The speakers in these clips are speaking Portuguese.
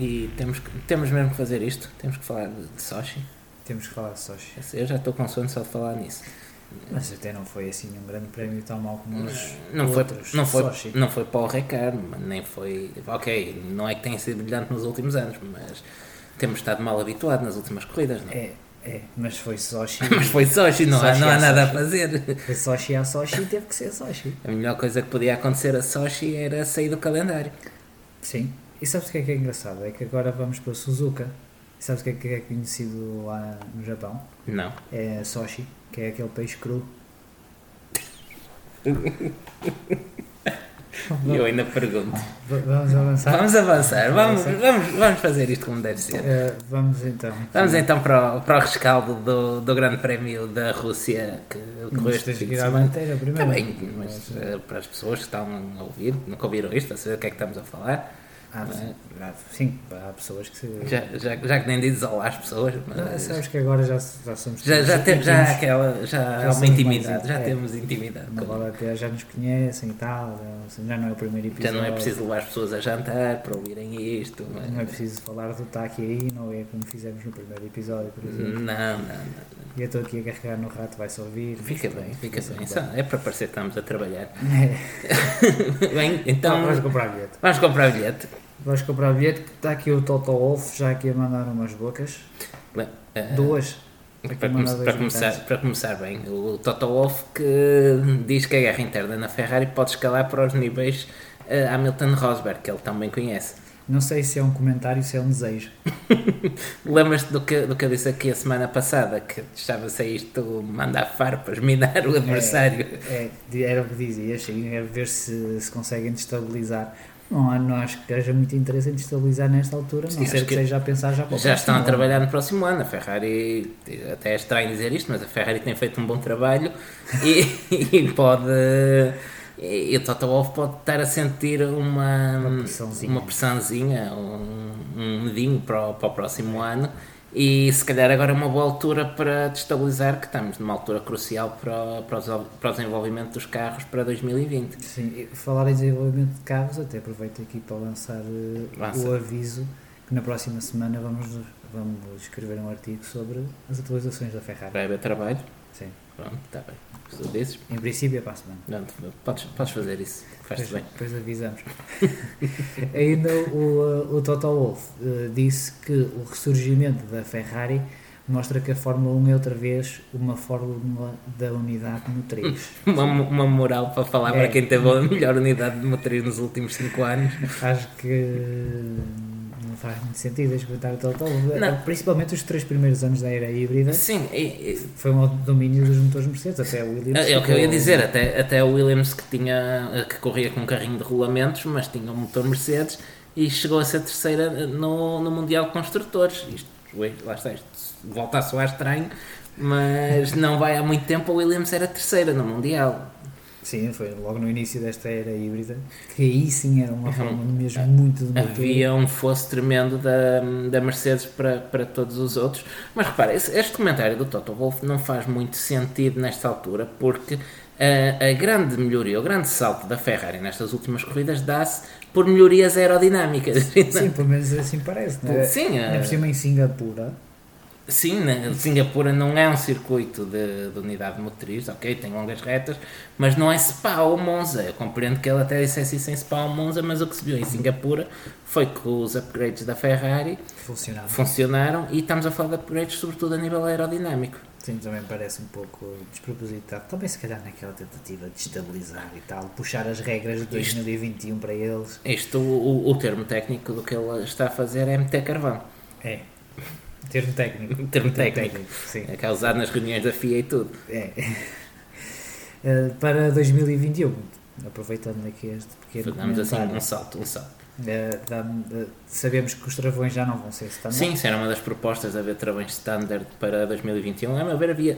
E temos mesmo que fazer isto. Temos que falar de Sochi. Temos que falar de Sochi. Eu já estou com sono só de falar nisso. Mas até não foi assim um grande prémio tão mau como os Não outros. foi, não foi para o Ricardo, nem foi... Ok, não é que tenha sido brilhante nos últimos anos, mas temos estado mal habituados nas últimas corridas, não é? Mas foi Sochi. Mas foi Sochi, não há nada a fazer. Foi Sochi a Sochi e teve que ser Sochi. A melhor coisa que podia acontecer a Sochi era sair do calendário. Sim. E sabes o que é engraçado? É que agora vamos para Suzuka. E sabes o que é conhecido lá no Japão? Não. É Sochi, que é aquele peixe cru. Eu ainda pergunto. Vamos avançar? Vamos avançar. Vamos fazer isto como deve ser. Vamos então. Vamos então para o rescaldo do Grande Prémio da Rússia que ocorreu este fim de semana. Primeiro. Está bem, mas para as pessoas que estão a ouvir, nunca ouviram isto, a saber o que é que estamos a falar. Sim, há pessoas que... Já que nem dizes olá às pessoas, mas... Sabes que agora já somos... Já há uma intimidade, já temos intimidade. Já nos conhecem e tal, já não é o primeiro episódio. Já não é preciso levar as pessoas a jantar para ouvirem isto. Mas... Não é preciso falar do Taki aí, não é como fizemos no primeiro episódio, por exemplo. Não. E eu estou aqui a carregar no rato, vai-se ouvir. Fica bem. É para parecer que estamos a trabalhar. É. Bem, então... Vamos comprar bilhete. Vamos comprar bilhete, que está aqui o Toto Wolff já aqui a mandar umas bocas. Bem, duas. Para começar bem, o Toto Wolff que diz que a guerra interna na Ferrari pode escalar para os níveis Hamilton Rosberg, que ele também conhece. Não sei se é um comentário ou se é um desejo. Lembras-te do que eu disse aqui a semana passada, que estava-se a isto mandar farpas, minar o adversário? Era o que dizias, sim, é ver se conseguem destabilizar. Não acho que haja muito interesse em destabilizar nesta altura, não ser que seja a pensar já para o já estão a trabalhar no próximo ano. A Ferrari, até é estranho dizer isto, mas a Ferrari tem feito um bom trabalho e pode... E o Toto Wolff pode estar a sentir uma pressãozinha, um medinho para o próximo ano, e se calhar agora é uma boa altura para destabilizar, que estamos numa altura crucial para o desenvolvimento dos carros para 2020. Sim, falar em desenvolvimento de carros, até aproveito aqui para lançar o aviso que na próxima semana vamos escrever um artigo sobre as atualizações da Ferrari. Vai haver trabalho? Sim. Pronto, está bem. Tu dizes? Em princípio é para a semana. Não, podes fazer isso, faz-te bem. Depois avisamos. Ainda o Toto Wolff disse que o ressurgimento da Ferrari mostra que a Fórmula 1 é outra vez uma fórmula da unidade motriz. uma moral para falar para quem teve a melhor unidade de motriz nos últimos 5 anos. Acho que não faz muito sentido experimentar o Toto Wolff. Principalmente os 3 primeiros anos da era híbrida. Sim. Foi um domínio dos motores Mercedes, até o Williams. É o que eu ia dizer, até o Williams que corria com um carrinho de rolamentos, mas tinha um motor Mercedes e chegou a ser terceira no Mundial de Construtores. Lá está, isto volta a soar estranho, mas não vai há muito tempo. A Williams era terceira no Mundial. Sim, foi logo no início desta era híbrida, que aí sim era uma forma mesmo muito de motor. Havia um fosso tremendo da Mercedes para todos os outros. Mas repara, este comentário do Toto Wolff não faz muito sentido nesta altura, porque a grande melhoria, o grande salto da Ferrari nestas últimas corridas dá-se por melhorias aerodinâmicas. Sim, pelo menos assim parece, não é? Sim, por cima em Singapura. Sim, Singapura não é um circuito de unidade motriz, ok, tem longas retas, mas não é Spa ou Monza. Eu compreendo que ele até dissesse isso em Spa ou Monza, mas o que se viu em Singapura foi que os upgrades da Ferrari funcionaram, e estamos a falar de upgrades sobretudo a nível aerodinâmico. Sim, também parece um pouco despropositado. Também se calhar naquela tentativa de estabilizar e tal, puxar as regras de 2021 para eles. O termo técnico do que ele está a fazer é meter carvão. É. Termo técnico. Sim. É que é usado nas reuniões da FIA e tudo. Para 2021, aproveitando aqui este pequeno damos assim um salto. Sabemos que os travões já não vão ser standard. Sim, isso era uma das propostas de haver travões standard para 2021. A meu ver, havia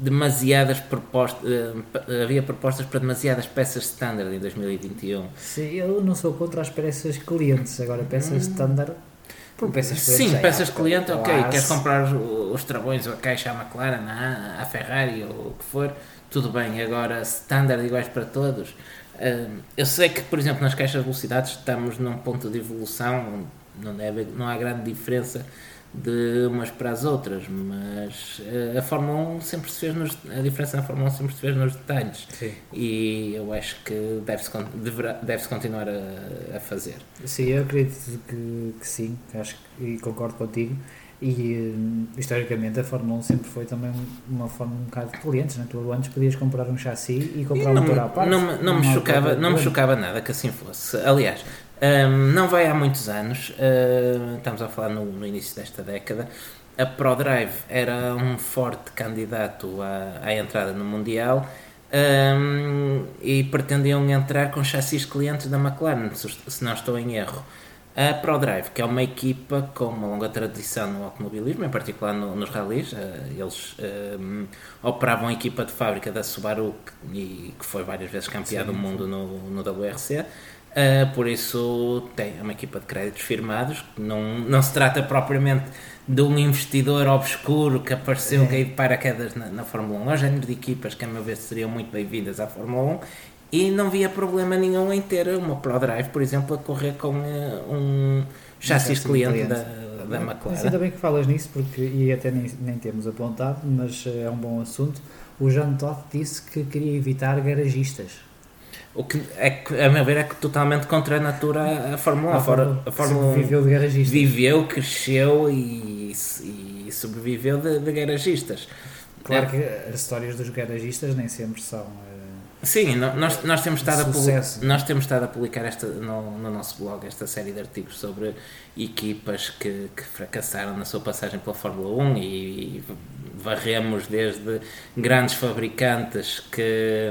propostas para demasiadas peças standard em 2021. Sim, eu não sou contra as peças clientes, agora peças standard. Sim, peças de cliente, ok, queres comprar os travões ou a caixa à McLaren, à Ferrari ou o que for, tudo bem. Agora standard iguais para todos. Eu sei que, por exemplo, nas caixas de velocidades estamos num ponto de evolução não há grande diferença de umas para as outras, mas a Fórmula 1 sempre se fez a diferença na Fórmula 1 sempre se fez nos detalhes. Sim. E eu acho que deve-se continuar a fazer. Sim, eu acredito que sim, e concordo contigo. E historicamente a Fórmula 1 sempre foi também uma forma um bocado de clientes, né? Tu antes podias comprar um chassi e comprar um motor à parte. Não me chocava nada que assim fosse. Aliás, não vai há muitos anos, estamos a falar no início desta década, a ProDrive era um forte candidato à entrada no Mundial. E pretendiam entrar com chassis clientes da McLaren, se não estou em erro. A ProDrive, que é uma equipa com uma longa tradição no automobilismo, em particular nos rallies, eles operavam a equipa de fábrica da Subaru, que foi várias vezes campeã do mundo no WRC. Por isso tem uma equipa de créditos firmados. Não se trata propriamente de um investidor obscuro que apareceu cair de paraquedas na Fórmula 1. Há género de equipas que a meu ver seriam muito bem-vindas à Fórmula 1 e não via problema nenhum em ter uma ProDrive, por exemplo, a correr com um chassis cliente da McLaren. Ainda bem que falas nisso, e até nem temos apontado, mas é um bom assunto. O Jean Todt disse que queria evitar garagistas. O que, a meu ver, é totalmente contra a natura a Fórmula 1. A Fórmula 1 viveu de garagistas. Viveu, cresceu e sobreviveu de garagistas. Claro que as histórias dos garagistas nem sempre são... Sim, nós temos estado a publicar no nosso blog esta série de artigos sobre equipas que fracassaram na sua passagem pela Fórmula 1 e varremos desde grandes fabricantes que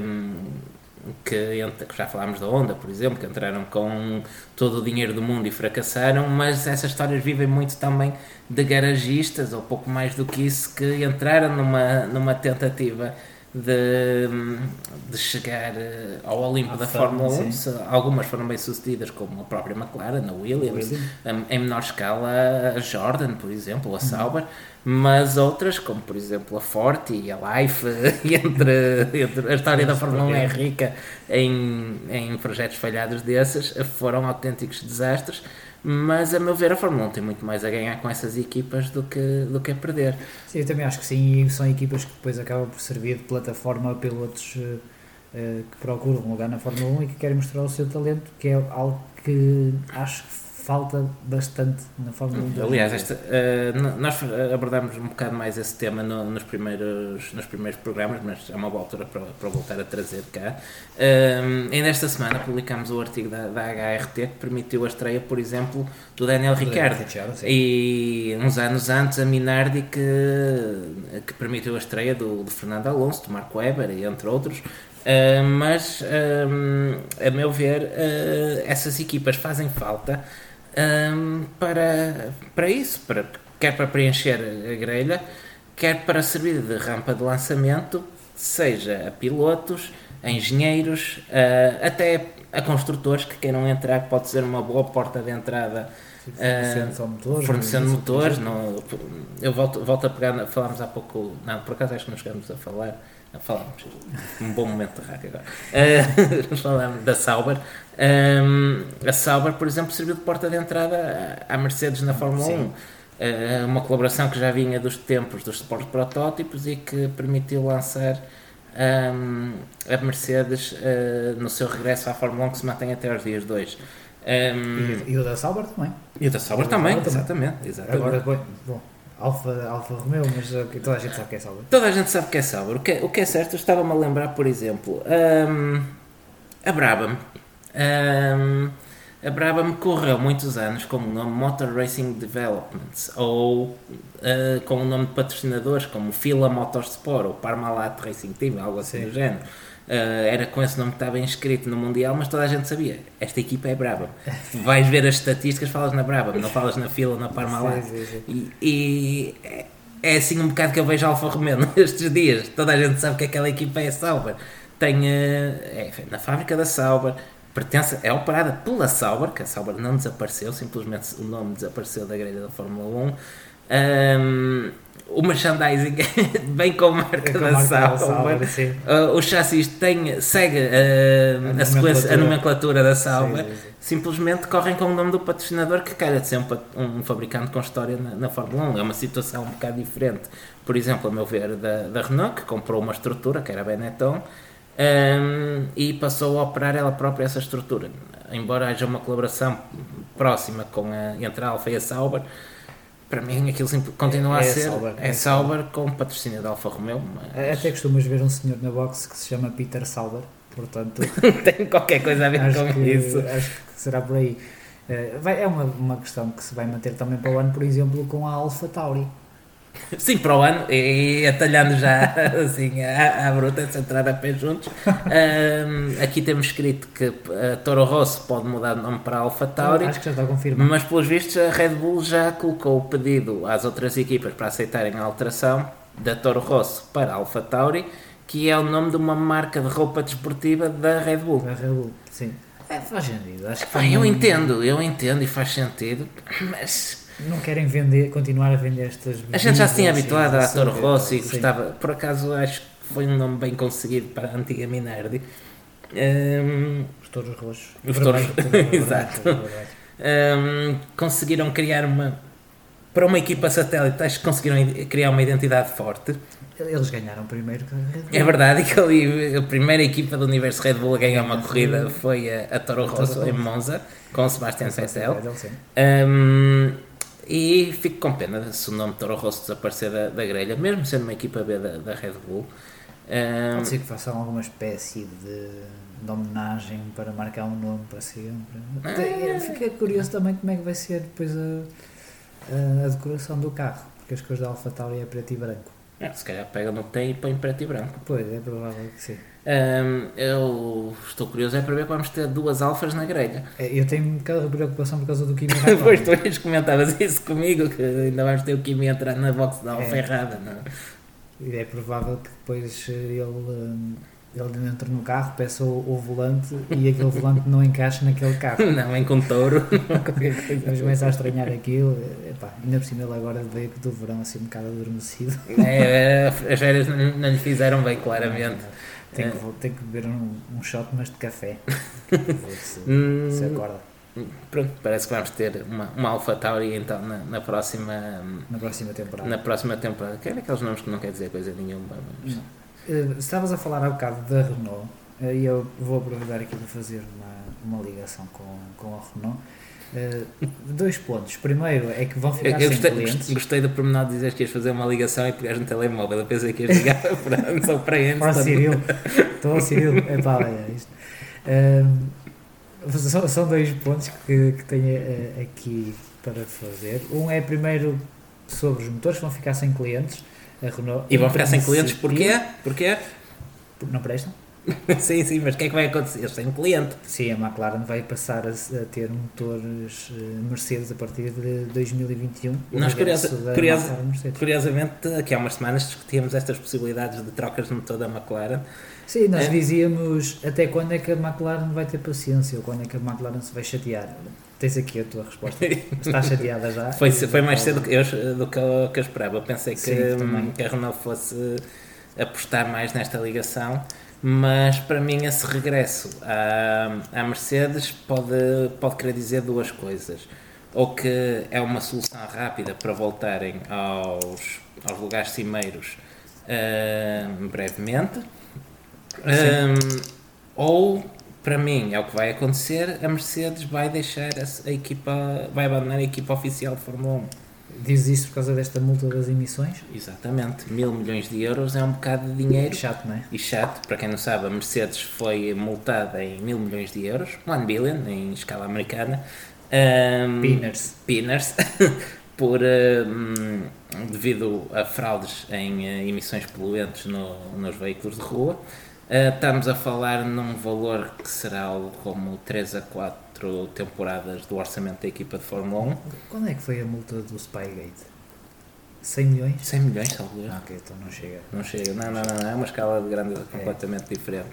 já falámos da Honda, por exemplo, que entraram com todo o dinheiro do mundo e fracassaram, mas essas histórias vivem muito também de garagistas, ou pouco mais do que isso, que entraram numa tentativa de chegar ao Olimpo da Fórmula 1. Algumas foram bem sucedidas, como a própria McLaren, a Williams, em menor escala a Jordan, por exemplo, a Sauber, mas outras, como por exemplo a Forte e a Life, entre a história da Fórmula 1 é rica em projetos falhados desses, foram autênticos desastres. Mas a meu ver a Fórmula 1 tem muito mais a ganhar com essas equipas do que a perder. Sim, eu também acho que sim, e são equipas que depois acabam por servir de plataforma a pilotos que procuram um lugar na Fórmula 1 e que querem mostrar o seu talento, que é algo que acho que falta bastante na Fórmula 1. Aliás, nós abordámos um bocado mais esse tema nos primeiros programas, mas é uma boa altura para voltar a trazer cá. Ainda esta semana publicámos o artigo da HRT que permitiu a estreia, por exemplo, do Daniel Ricciardo. E uns anos antes a Minardi que permitiu a estreia do Fernando Alonso, do Marco Webber e entre outros. Mas a meu ver essas equipas fazem falta para isso, quer para preencher a grelha, quer para servir de rampa de lançamento, seja a pilotos, a engenheiros, até a construtores que queiram entrar, pode ser uma boa porta de entrada. Fornecendo motores. Eu volto a pegar, falámos há pouco, não, por acaso acho que não chegamos a falar. Falámos, um bom momento de rádio agora. Falámos da Sauber. A Sauber, por exemplo, serviu de porta de entrada à Mercedes na Fórmula 1. Uma colaboração que já vinha dos tempos dos Sport Protótipos e que permitiu lançar a Mercedes no seu regresso à Fórmula 1, que se mantém até aos dias 2. E o da Sauber também. E o da Sauber também, exatamente. Agora, bom, Alfa Romeo, mas toda a gente sabe que é Sauber. Toda a gente sabe que é Sauber. O que é certo, eu estava-me a lembrar, por exemplo, a Brabham. A Brabham correu muitos anos com o nome Motor Racing Developments, ou com o nome de patrocinadores como Fila Motorsport ou Parmalat Racing Team, algo assim do género. Era com esse nome que estava inscrito no Mundial, mas toda a gente sabia, esta equipa é Brabham. Vais ver as estatísticas, falas na Brabham, não falas na Fila, na Parmalat. E é assim um bocado que eu vejo a Alfa Romeo nestes dias. Toda a gente sabe que aquela equipa é Sauber. É na fábrica da Sauber, é operada pela Sauber, que a Sauber não desapareceu, simplesmente o nome desapareceu da grelha da Fórmula 1. o merchandising bem com a marca Com a da marca da Sauber. Sauber, sim. O chassis segue a nomenclatura da Sauber. Sim, sim, sim. Simplesmente correm com o nome do patrocinador que calha de ser um fabricante com história na Fórmula 1. É uma situação um bocado diferente. Por exemplo, a meu ver, da Renault, que comprou uma estrutura, que era a Benetton, e passou a operar ela própria essa estrutura. Embora haja uma colaboração próxima entre a Alfa e a Sauber, para mim aquilo continua a ser Sauber com patrocínio da Alfa Romeo. Mas... Até costumas ver um senhor na boxe que se chama Peter Sauber, portanto tem qualquer coisa a ver com isso. Acho que será por aí. É uma questão que se vai manter também para o ano, por exemplo, com a Alfa Tauri. Sim, para o ano, e atalhando já assim à bruta, se entrar a pé juntos. Aqui temos escrito que a Toro Rosso pode mudar de nome para a Alfa Tauri. Acho que já está confirmado. Mas pelos vistos a Red Bull já colocou o pedido às outras equipas para aceitarem a alteração da Toro Rosso para a Alfa Tauri, que é o nome de uma marca de roupa desportiva da Red Bull. Da Red Bull, sim. Faz sentido. Acho que eu entendo e faz sentido, mas... Não querem continuar a vender estas... A gente já se tinha habituado à Toro Rosso e gostava... Por acaso acho que foi um nome bem conseguido para a antiga Minardi. Os touros roxos. Os touros, exato. Conseguiram criar para uma equipa satélite, acho que conseguiram criar uma identidade forte. Eles ganharam primeiro que a Red Bull. É verdade que ali a primeira equipa do universo Red Bull a ganhar uma corrida foi a Toro Rosso em Monza, com o Sebastian Vettel. E fico com pena se o nome Toro Rosso desaparecer da grelha, mesmo sendo uma equipa B da Red Bull. Pode ser que façam alguma espécie de homenagem para marcar um nome para sempre. Fiquei curioso também como é que vai ser depois a decoração do carro, porque as cores da Alfa Tauri é preto e branco. Se calhar pega no T e põe preto e branco. Pois, é provável que sim. Eu estou curioso para ver que vamos ter duas alfas na grelha. Eu tenho um bocado de preocupação por causa do Kimi Raikkonen. Pois tu comentavas isso comigo, que ainda vamos ter o Kimi entrar na box da Alfa errada, não? E é provável que depois ele entre no carro, peça o volante e aquele volante não encaixa naquele carro. Não, vem com touro. Mas começa a estranhar aquilo. Ainda por cima ele agora veio do verão assim um bocado adormecido. As férias não lhe fizeram bem, claramente. Tem que beber um shot, mas de café. Se acorda. Pronto, parece que vamos ter uma Alfa Tauri então na próxima temporada. Na próxima temporada. Que é aqueles nomes que não quer dizer coisa nenhuma. Mas... Estavas a falar há bocado da Renault e eu vou aproveitar aqui para fazer uma ligação com a Renault. 2 pontos. Primeiro é que vão ficar sem clientes. Gostei do pormenor de dizer que ias fazer uma ligação e pegares no telemóvel. Eu pensei que ias ligar só para eles. Para o Cirilo. Estou ao Cirilo. Isto. São 2 pontos que tenho aqui para fazer. Um é primeiro sobre os motores que vão ficar sem clientes. A Renault, e vão ficar sem clientes porquê? Porque não prestam? Sim, mas o que é que vai acontecer? Eles têm um cliente. Sim, a McLaren vai passar a ter motores Mercedes a partir de 2021. Nós, curiosamente, aqui há umas semanas discutíamos estas possibilidades de trocas de motor da McLaren. Sim, nós dizíamos até quando é que a McLaren vai ter paciência ou quando é que a McLaren se vai chatear. Tens aqui a tua resposta. Estás chateada já? Foi mais cedo do que eu esperava. Eu pensei que a Renault fosse apostar mais nesta ligação, mas para mim esse regresso à Mercedes pode querer dizer 2 coisas. Ou que é uma solução rápida para voltarem aos lugares cimeiros brevemente, ou... Para mim, é o que vai acontecer, a Mercedes vai deixar vai abandonar a equipa oficial de Fórmula 1. Dizes isso por causa desta multa das emissões? Exatamente, 1.000 milhões de euros é um bocado de dinheiro. Chato, não é? E chato, para quem não sabe, a Mercedes foi multada em 1.000 milhões de euros, 1 billion em escala americana. Pinners. Devido a fraudes em emissões poluentes nos veículos de rua. Estamos a falar num valor que será algo como 3 a 4 temporadas do orçamento da equipa de Fórmula 1. Quando é que foi a multa do Spygate? 100 milhões? 100 milhões, salvo erro. Ok, então não chega. Não chega, não, é uma escala de grandeza completamente diferente.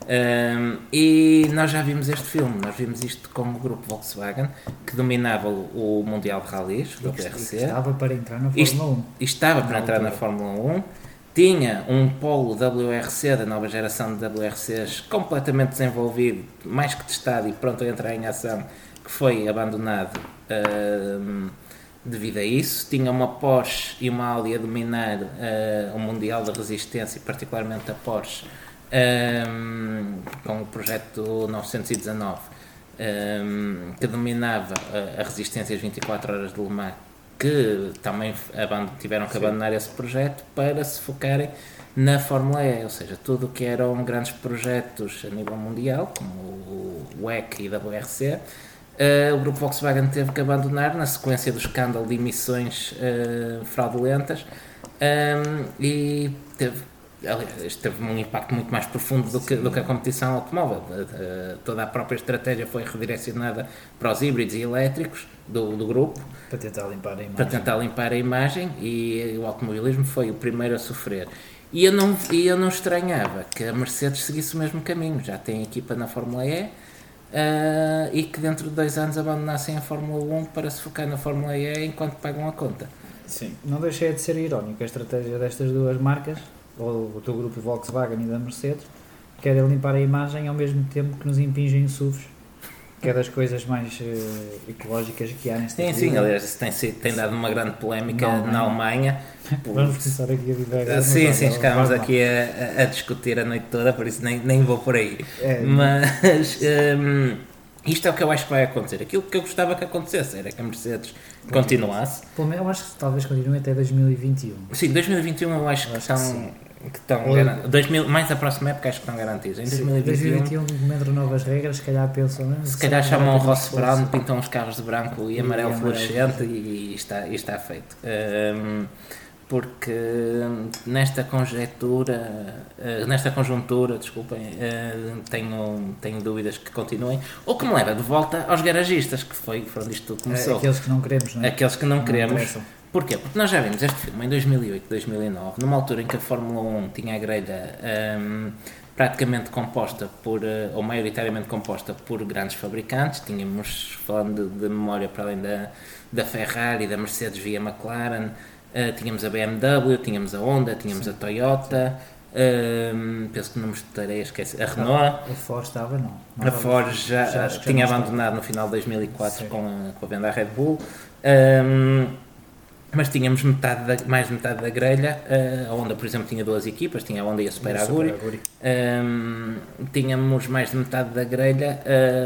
E nós já vimos este filme, nós vimos isto com o grupo Volkswagen, que dominava o Mundial de Rallys, do WRC. Estava para entrar na Fórmula 1. Estava para entrar na Fórmula 1, tinha um polo WRC, da nova geração de WRCs, completamente desenvolvido, mais que testado e pronto a entrar em ação, que foi abandonado devido a isso. Tinha uma Porsche e uma Audi a dominar o Mundial da Resistência, particularmente a Porsche, com o projeto 919, que dominava a resistência às 24 horas de Le Mans, que também tiveram que abandonar esse projeto para se focarem na Fórmula E, ou seja, tudo o que eram grandes projetos a nível mundial, como o WEC e a WRC, o grupo Volkswagen teve que abandonar na sequência do escândalo de emissões fraudulentas, e teve um impacto muito mais profundo do que a competição automóvel. Toda a própria estratégia foi redirecionada para os híbridos e elétricos do grupo para tentar limpar a imagem. E o automobilismo foi o primeiro a sofrer. E eu não estranhava que a Mercedes seguisse o mesmo caminho. Já tem equipa na Fórmula E, e que dentro de 2 anos abandonassem a Fórmula 1 para se focar na Fórmula E enquanto pagam a conta. Sim, não deixei de ser irónico a estratégia destas duas marcas, ou do grupo Volkswagen e da Mercedes, querem limpar a imagem ao mesmo tempo que nos impingem SUVs, que é das coisas mais ecológicas que há nesta vida. Sim, aliás, tem dado uma grande polémica na Alemanha. Vamos começar aqui a divagar. Sim, ficámos aqui a discutir a noite toda, por isso nem vou por aí. Mas isto é o que eu acho que vai acontecer. Aquilo que eu gostava que acontecesse era que a Mercedes continuasse. Eu acho que talvez continue até 2021. Sim, 2021 eu acho que estão mais a próxima época acho que estão garantidos. Em 2021 entram novas regras, se calhar pensam... Se calhar chamam o Ross Brown, pintam os carros de branco e amarelo fluorescente e está feito. Porque nesta conjuntura, desculpem, tenho dúvidas que continuem, ou que me leva de volta aos garagistas, que foram disto tudo começou. Aqueles que não queremos, não é? Aqueles que não queremos. Porquê? Porque nós já vimos este filme em 2008, 2009, numa altura em que a Fórmula 1 tinha a grelha praticamente composta ou maioritariamente composta por grandes fabricantes. Tínhamos, falando de memória, para além da Ferrari, da Mercedes via McLaren, tínhamos a BMW, tínhamos a Honda, tínhamos a Toyota, penso que não me estarei a esquecer, a Renault. A Ford estava, não. A Ford já tinha abandonado no final de 2004 com a venda à Red Bull. Mas tínhamos mais de metade da grelha. A Honda, por exemplo, tinha 2 equipas, tinha a Honda e a Super Aguri. Tínhamos mais de metade da grelha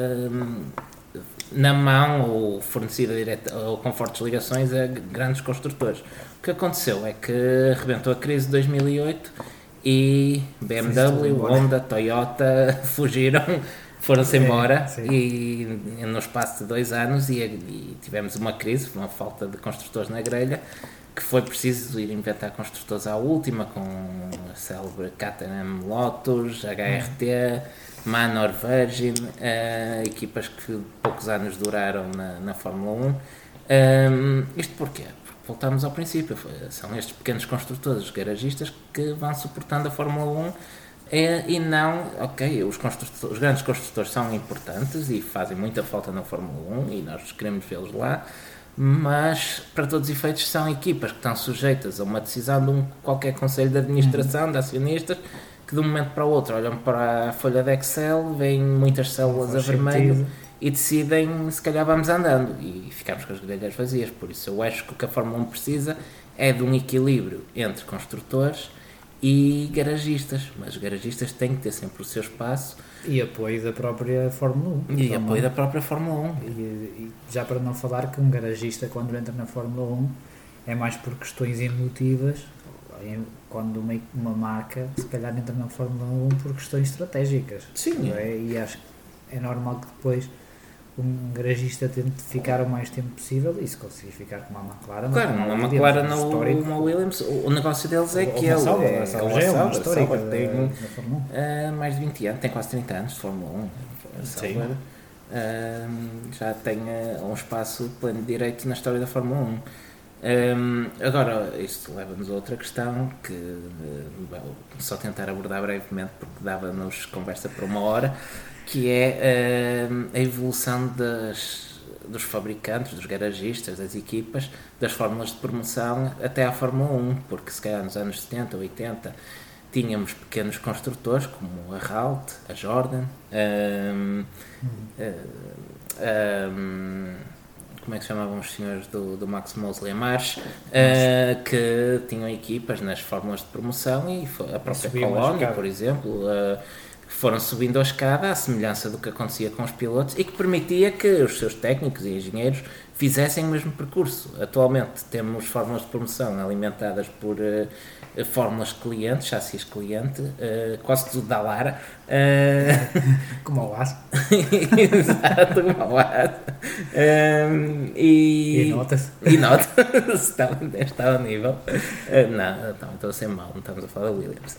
na mão ou fornecida direta ou com fortes ligações a grandes construtores. O que aconteceu é que arrebentou a crise de 2008 e BMW, Honda, Toyota foram-se embora e no espaço de 2 anos e tivemos uma crise, uma falta de construtores na grelha, que foi preciso ir inventar construtores à última, com a célebre KTM Lotus, HRT, Manor, Virgin, equipas que poucos anos duraram na Fórmula 1. Isto porquê? Porque voltamos ao princípio, são estes pequenos construtores, os garagistas, que vão suportando a Fórmula 1. E não, os grandes construtores são importantes e fazem muita falta na Fórmula 1 e nós queremos vê-los lá, mas para todos os efeitos são equipas que estão sujeitas a uma decisão de qualquer conselho de administração, de acionistas, que de um momento para o outro olham para a folha de Excel, veem muitas células a vermelho e decidem, se calhar vamos andando, e ficamos com as grelhas vazias. Por isso eu acho que o que a Fórmula 1 precisa é de um equilíbrio entre construtores e garagistas, mas os garagistas têm que ter sempre o seu espaço. E apoio da própria Fórmula 1. E apoio da própria Fórmula 1. E já para não falar que um garagista, quando entra na Fórmula 1, é mais por questões emotivas, quando uma marca, se calhar, entra na Fórmula 1 por questões estratégicas. Sim. E acho que é normal que depois um garagista tente ficar o mais tempo possível e se conseguir ficar com uma McLaren. Claro, uma McLaren ou uma Williams, o negócio deles é que ele é histórica, tem mais de 20 anos, tem quase 30 anos de Fórmula 1. Já tem um espaço pleno de direito na história da Fórmula 1. Agora, isto leva-nos a outra questão que vou só tentar abordar brevemente porque dava-nos conversa por uma hora, que é a evolução dos fabricantes, dos garagistas, das equipas, das fórmulas de promoção até à Fórmula 1, porque se calhar nos anos 70 ou 80 tínhamos pequenos construtores como a Ralt, a Jordan, como é que se chamavam os senhores do Max Mosley, a March, que tinham equipas nas fórmulas de promoção e a própria Colónia, por exemplo, foram subindo a escada à semelhança do que acontecia com os pilotos e que permitia que os seus técnicos e engenheiros fizessem o mesmo percurso. Atualmente temos fórmulas de promoção alimentadas por fórmulas cliente, chassis cliente, quase tudo da Lara. Como ao aço. Exato, como ao aço. E nota-se. E nota-se, está ao nível. Não, estou a ser mau, não estamos a falar da Williams.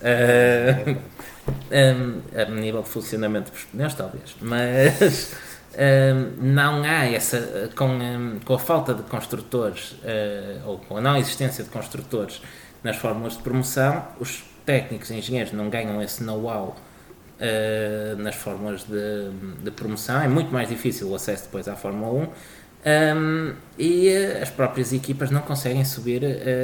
A nível de funcionamento dos pneus, talvez, mas não há essa, com a falta de construtores, ou com a não existência de construtores nas fórmulas de promoção, os técnicos e engenheiros não ganham esse know-how nas fórmulas de promoção, é muito mais difícil o acesso depois à Fórmula 1, e as próprias equipas não conseguem subir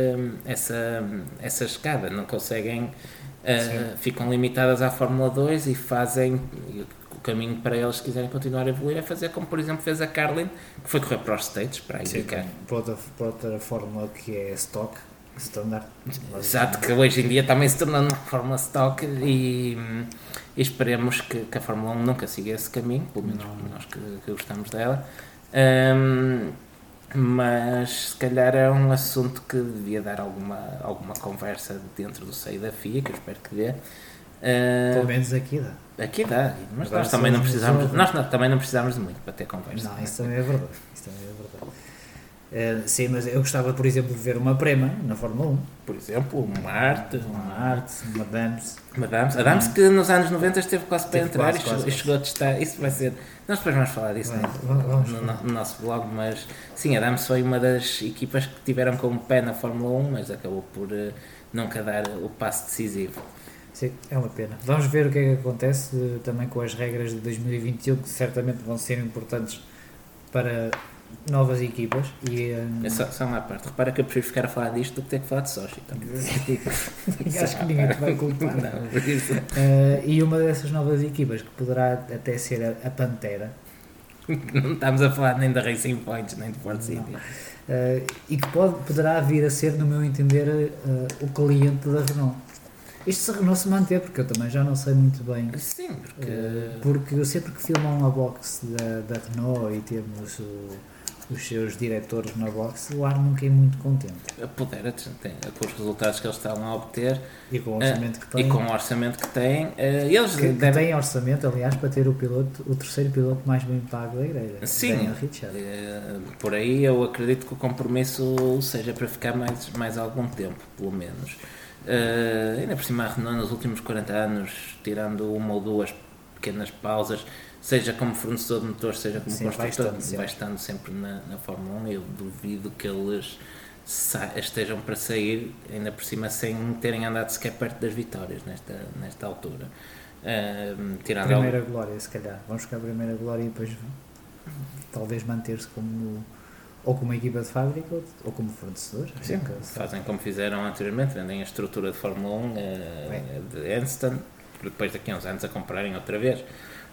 essa escada, não conseguem, ficam limitadas à Fórmula 2 e fazem o caminho para eles, se quiserem continuar a evoluir, é fazer como por exemplo fez a Carlin, que foi correr para os States para a IndyCar. Para outra fórmula que é stock, standard. Exato, que hoje em dia também se tornou uma fórmula stock e esperemos que a Fórmula 1 nunca siga esse caminho, pelo menos nós que gostamos dela. Mas se calhar é um assunto que devia dar alguma conversa dentro do seio da FIA, que eu espero que dê. Pelo menos aqui dá. Aqui dá, mas nós também não precisamos de muito para ter conversa. Não, isso também é verdade. Sim, mas eu gostava, por exemplo, de ver uma Prema na Fórmula 1. Por exemplo, uma Arte, uma Dams. A Dams que nos anos 90 esteve quase para entrar e chegou a testar. Isso vai ser. Nós depois vamos falar disso no nosso blog, mas sim, a Dams foi uma das equipas que tiveram com o pé na Fórmula 1, mas acabou por nunca dar o passo decisivo. Sim, é uma pena. Vamos ver o que é que acontece também com as regras de 2021, que certamente vão ser importantes para novas equipas. E, só uma parte, repara que eu prefiro ficar a falar disto do que ter que falar de Sochi. Acho que ninguém te vai culpar. Não, por isso. E uma dessas novas equipas, que poderá até ser a Pantera. Não estamos a falar nem da Racing Points, nem de Ford City. E que poderá vir a ser, no meu entender, o cliente da Renault. Isto se a Renault se manter, porque eu também já não sei muito bem. Sim, porque eu sempre que filmam a box da Renault e temos os seus diretores na box, o ar nunca é muito contente. Pudera, com os resultados que eles estão a obter e com o orçamento que têm. E com o orçamento que têm, eles que têm orçamento, aliás, para ter o terceiro piloto mais bem pago da igreja. Sim, por aí eu acredito que o compromisso seja para ficar mais algum tempo, pelo menos. Ainda por cima a Renault nos últimos 40 anos, tirando uma ou duas pequenas pausas, seja como fornecedor de motores, seja como construtor, vai estando sempre na Fórmula 1. Eu duvido que eles estejam para sair, ainda por cima sem terem andado sequer perto das vitórias nesta altura. Primeira glória, se calhar vamos ficar a primeira glória e depois talvez manter-se ou como equipa de fábrica ou como fornecedor. Sim, fazem como fizeram anteriormente, vendem a estrutura de Fórmula 1 de Anston, para depois daqui a uns anos a comprarem outra vez.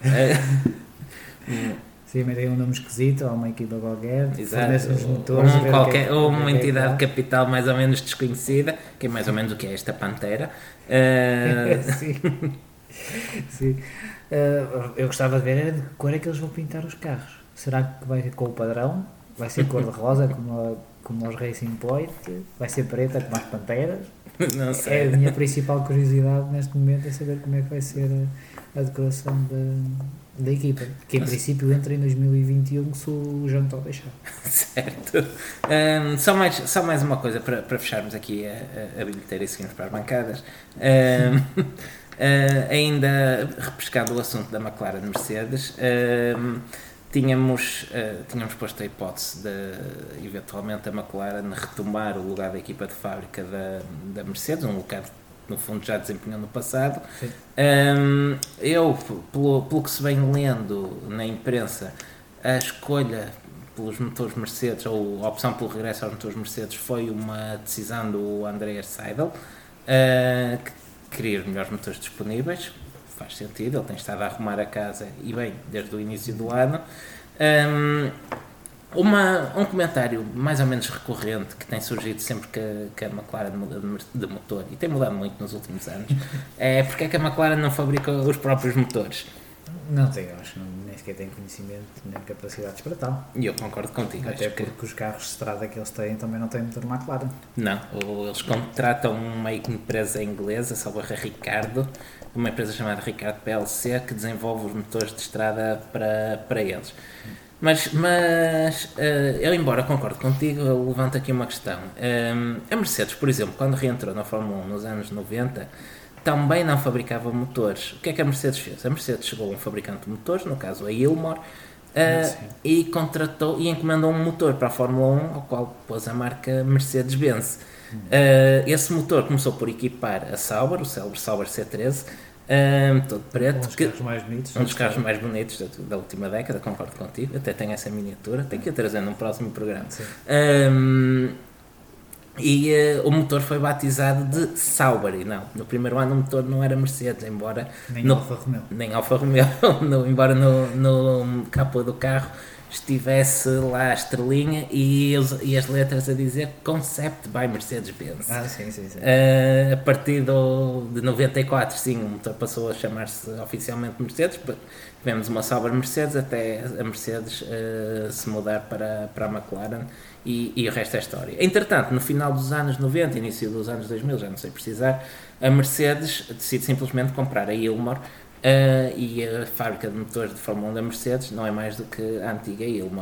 Sim, mas tem um nome esquisito, ou uma equipa qualquer, fornece os motores, ou uma entidade de capital mais ou menos desconhecida, que é mais ou menos o que é esta Pantera. Sim. Sim. Eu gostava de ver de que cor é que eles vão pintar os carros. Será que vai ser com o padrão? Vai ser cor de rosa como os Racing Point? Vai ser preta como as Panteras? Não sei. É a minha principal curiosidade neste momento, é saber como é que vai ser a decoração da equipa, que em princípio entra em 2021 se o João Tó deixar. Certo. Só mais uma coisa para fecharmos aqui a bilheteira e seguirmos para as bancadas. Ainda repescando o assunto da McLaren Mercedes, tínhamos posto a hipótese de eventualmente a McLaren retomar o lugar da equipa de fábrica da Mercedes, um lugar que no fundo já desempenhou no passado. Eu, pelo que se vem lendo na imprensa, a escolha pelos motores Mercedes, ou a opção pelo regresso aos motores Mercedes, foi uma decisão do Andreas Seidel, que queria os melhores motores disponíveis. Faz sentido, ele tem estado a arrumar a casa e bem, desde o início do ano. Um comentário mais ou menos recorrente que tem surgido sempre que a McLaren muda de motor, e tem mudado muito nos últimos anos, é porque é que a McLaren não fabrica os próprios motores. Não tenho, acho que nem sequer tem conhecimento nem capacidades para tal. E eu concordo contigo. Até porque os carros de estrada que eles têm também não têm motor McLaren. Não, eles contratam uma empresa inglesa, salvo a Ricardo, uma empresa chamada Ricardo PLC, que desenvolve os motores de estrada para eles. Mas eu, embora concordo contigo, eu levanto aqui uma questão. A Mercedes, por exemplo, quando reentrou na Fórmula 1 nos anos 90, também não fabricava motores. O que é que a Mercedes fez? A Mercedes chegou a um fabricante de motores, no caso a Ilmor, e contratou e encomendou um motor para a Fórmula 1, ao qual pôs a marca Mercedes-Benz. Esse motor começou por equipar a Sauber, o célebre Sauber C13, todo preto. Um dos carros mais bonitos da última década, concordo contigo. Até tenho essa miniatura, tenho que a trazer num próximo programa. E o motor foi batizado de Sauber, e não, no primeiro ano o motor não era Mercedes, embora nem Alfa Romeo, embora no capô do carro estivesse lá a estrelinha e as letras a dizer Concept by Mercedes-Benz. Sim. A partir de 94, sim, o motor passou a chamar-se oficialmente Mercedes. Tivemos uma Sauber Mercedes até a Mercedes se mudar para a McLaren, e o resto é história. Entretanto, no final dos anos 90, início dos anos 2000, já não sei precisar, a Mercedes decide simplesmente comprar a Ilmor, e a fábrica de motores de Fórmula 1 da Mercedes não é mais do que a antiga Ilmor.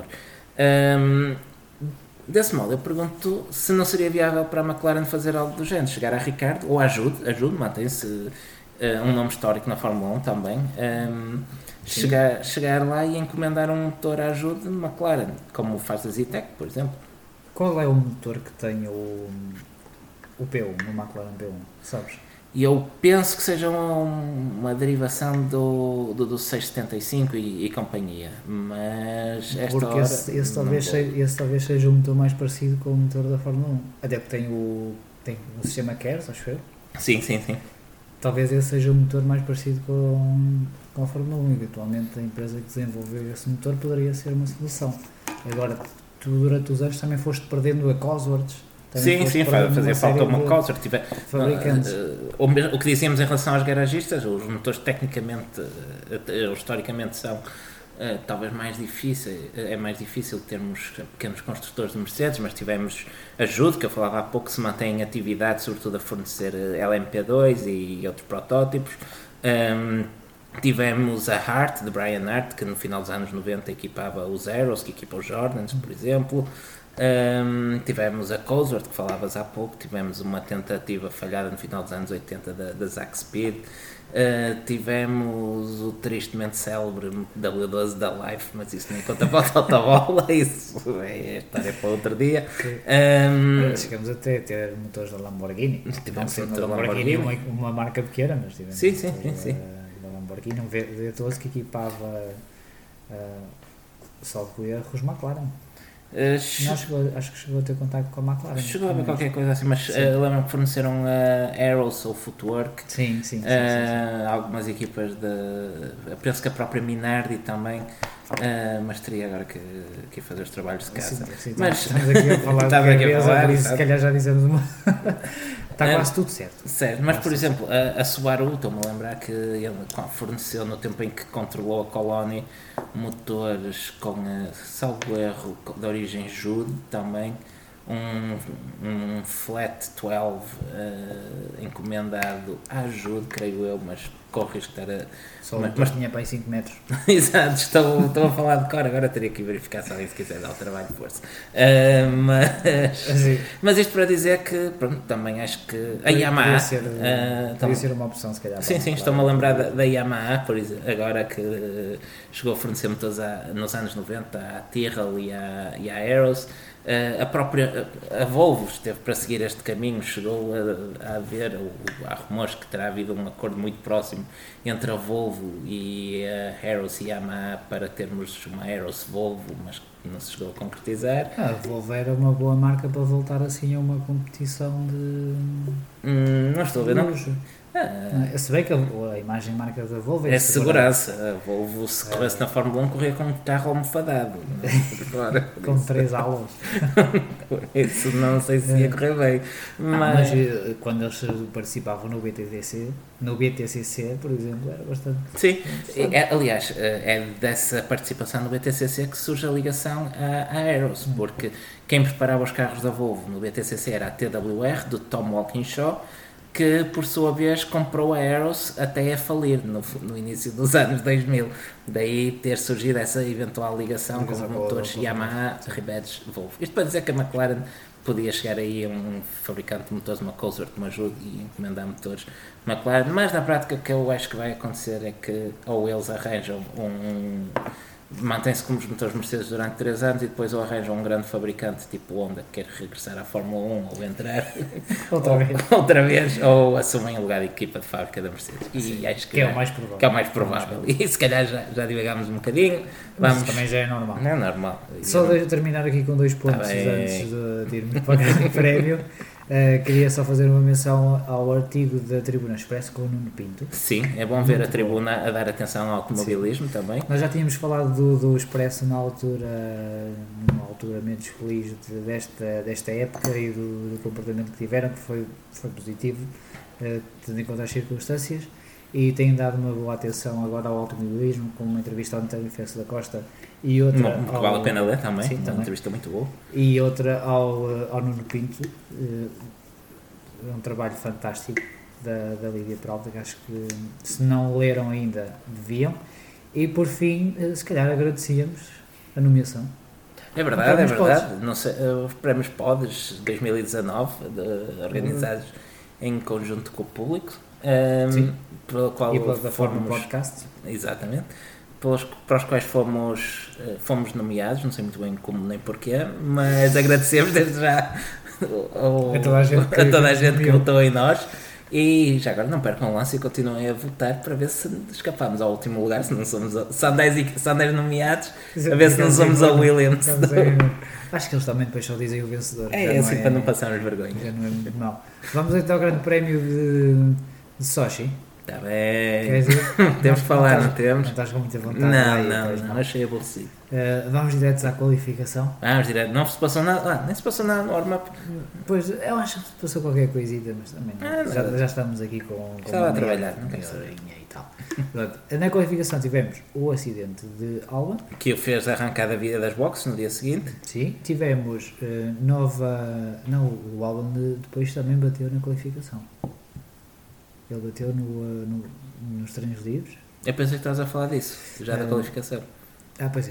Desse modo, eu pergunto se não seria viável para a McLaren fazer algo do género, chegar a Ricardo, ou ajude, mantém-se um nome histórico na Fórmula 1 também, chegar lá e encomendar um motor à ajuda de McLaren, como faz a Zetec, por exemplo. Qual é o motor que tem o P1, no McLaren P1, sabes? E eu penso que seja uma derivação do 675 e companhia, mas porque esse talvez seja o motor mais parecido com o motor da Fórmula 1, até porque tem o sistema KERS, acho eu. Sim. Talvez esse seja o motor mais parecido com a Fórmula 1, eventualmente a empresa que desenvolveu esse motor poderia ser uma solução. Agora, tu durante os anos também foste perdendo a Cosworths. Sim, fazia falta uma Cosworth. O que dizíamos em relação aos garagistas, os motores tecnicamente, historicamente são talvez mais difíceis, é mais difícil termos pequenos construtores de Mercedes, mas tivemos a Jude, que eu falava há pouco, que se mantém em atividade, sobretudo a fornecer LMP2 e outros protótipos. Tivemos a Hart, de Brian Hart, que no final dos anos 90 equipava os Arrows, que equipa os Jordans, por exemplo. Tivemos a Cosworth, que falavas há pouco, tivemos uma tentativa falhada no final dos anos 80 da Zack Speed. Tivemos o tristemente célebre W12 da Life, mas isso nem conta para a Totobola, isso é história para outro dia. Chegamos até a ter motores da Lamborghini. Tivemos da Lamborghini, uma marca pequena, mas tivemos sim. Da Lamborghini, um V12 que equipava salvo erros McLaren. Acho que chegou a ter contato com a McLaren. Chegou a ver qualquer coisa assim, mas lembro que forneceram Arrows ou Footwork. Sim. Algumas equipas penso que a própria Minardi também, mas teria agora que fazer os trabalhos de casa. Sim, mas estamos aqui a falar de cabeça, por isso se calhar já dizemos uma... Está quase tudo certo. Mas por exemplo, a Subaru, estou-me a lembrar que ele forneceu no tempo em que controlou a Colony motores com salvo erro de origem Jude também, um Flat 12 encomendado à Ajude, creio eu, mas corro risco de estar a... Só mas tinha para aí 5 metros. Exato, estou a falar de cor, agora teria que verificar se alguém se quiser dar o trabalho de força. Mas isto para dizer que, pronto, também acho que a Yamaha... Podia ser uma opção, se calhar. Sim, estou-me a lembrar da Yamaha, por exemplo, agora que chegou a fornecer motores nos anos 90 à Tyrrell e à Aeros. A Volvo esteve para seguir este caminho, chegou a haver, há rumores que terá havido um acordo muito próximo entre a Volvo e a Aeros e a Yamaha para termos uma Aeros Volvo, mas não se chegou a concretizar. A Volvo era uma boa marca para voltar assim a uma competição de... não estou a ver, não. Se bem que a imagem marca da Volvo é segurança. A Volvo, se corresse na Fórmula 1, corria com um carro almofadado. Com 3 aulas. Isso não sei se ia correr bem. Mas quando eles participavam no BTCC, por exemplo, era bastante... Sim, aliás, é dessa participação no BTCC que surge a ligação à Aeros, porque quem preparava os carros da Volvo no BTCC era a TWR, do Tom Walkinshaw, que por sua vez comprou a Aeros até a falir no início dos anos 2000. Daí ter surgido essa eventual ligação com os motores Yamaha, Ribetes, Volvo. Isto para dizer que a McLaren podia chegar aí a um fabricante de motores, uma Cosworth, uma Jude, e encomendar motores McLaren, mas na prática o que eu acho que vai acontecer é que ou eles arranjam mantém-se como os motores Mercedes durante 3 anos e depois ou arranjam um grande fabricante tipo Honda que quer regressar à Fórmula 1 ou entrar outra vez ou assumem o lugar de equipa de fábrica da Mercedes. E acho que é o mais provável. Que é o mais provável. E se calhar já divagámos um bocadinho. Mas também já é normal. Não é normal. Só deixa eu terminar aqui com 2 pontos antes de irmos para o grande prémio. Queria só fazer uma menção ao artigo da Tribuna Expresso com o Nuno Pinto. Sim, é bom ver a Tribuna a dar atenção ao automobilismo. Sim. Também. Nós já tínhamos falado do Expresso numa altura menos feliz desta época e do comportamento que tiveram, que foi positivo, tendo em conta as circunstâncias, e têm dado uma boa atenção agora ao automobilismo, com uma entrevista ao António Félix da Costa e outra que vale a pena ler também, sim, uma entrevista muito boa, e outra ao Nuno Pinto. Um trabalho fantástico da Lídia Peralta, que acho que se não leram ainda deviam. E por fim, se calhar agradecíamos a nomeação. É verdade. Não sei, os prémios Podes 2019 organizados em conjunto com o público, pela qual e plataforma podcast. Exatamente. Para os quais fomos nomeados, não sei muito bem como nem porquê, mas agradecemos desde já a toda a gente que votou em nós. E já agora não percam o lance e continuem a votar para ver se escapamos ao último lugar, se não somos são 10 nomeados, a ver se não somos a Williams. Acho que eles também depois só dizem o vencedor. É assim para não passarmos vergonha. Já não é muito mal. Vamos então ao grande prémio de Sochi. Está bem. Temos que falar, não temos? Não estás com muita vontade? Não, achei aborrecido. Vamos diretos à qualificação. Vamos direto, não se passou nada, nem se passou nada no warm-up. Pois, eu acho que se passou qualquer coisita, mas também já estamos aqui com estava a trabalhar, não quero saber. E tal. Na qualificação tivemos o acidente de Albon, que o fez arrancar da vida das boxes no dia seguinte. Sim, tivemos o Albon depois também bateu na qualificação. Ele bateu nos treinos livres. Eu pensei que estavas a falar disso, já da qualificação. Pois é,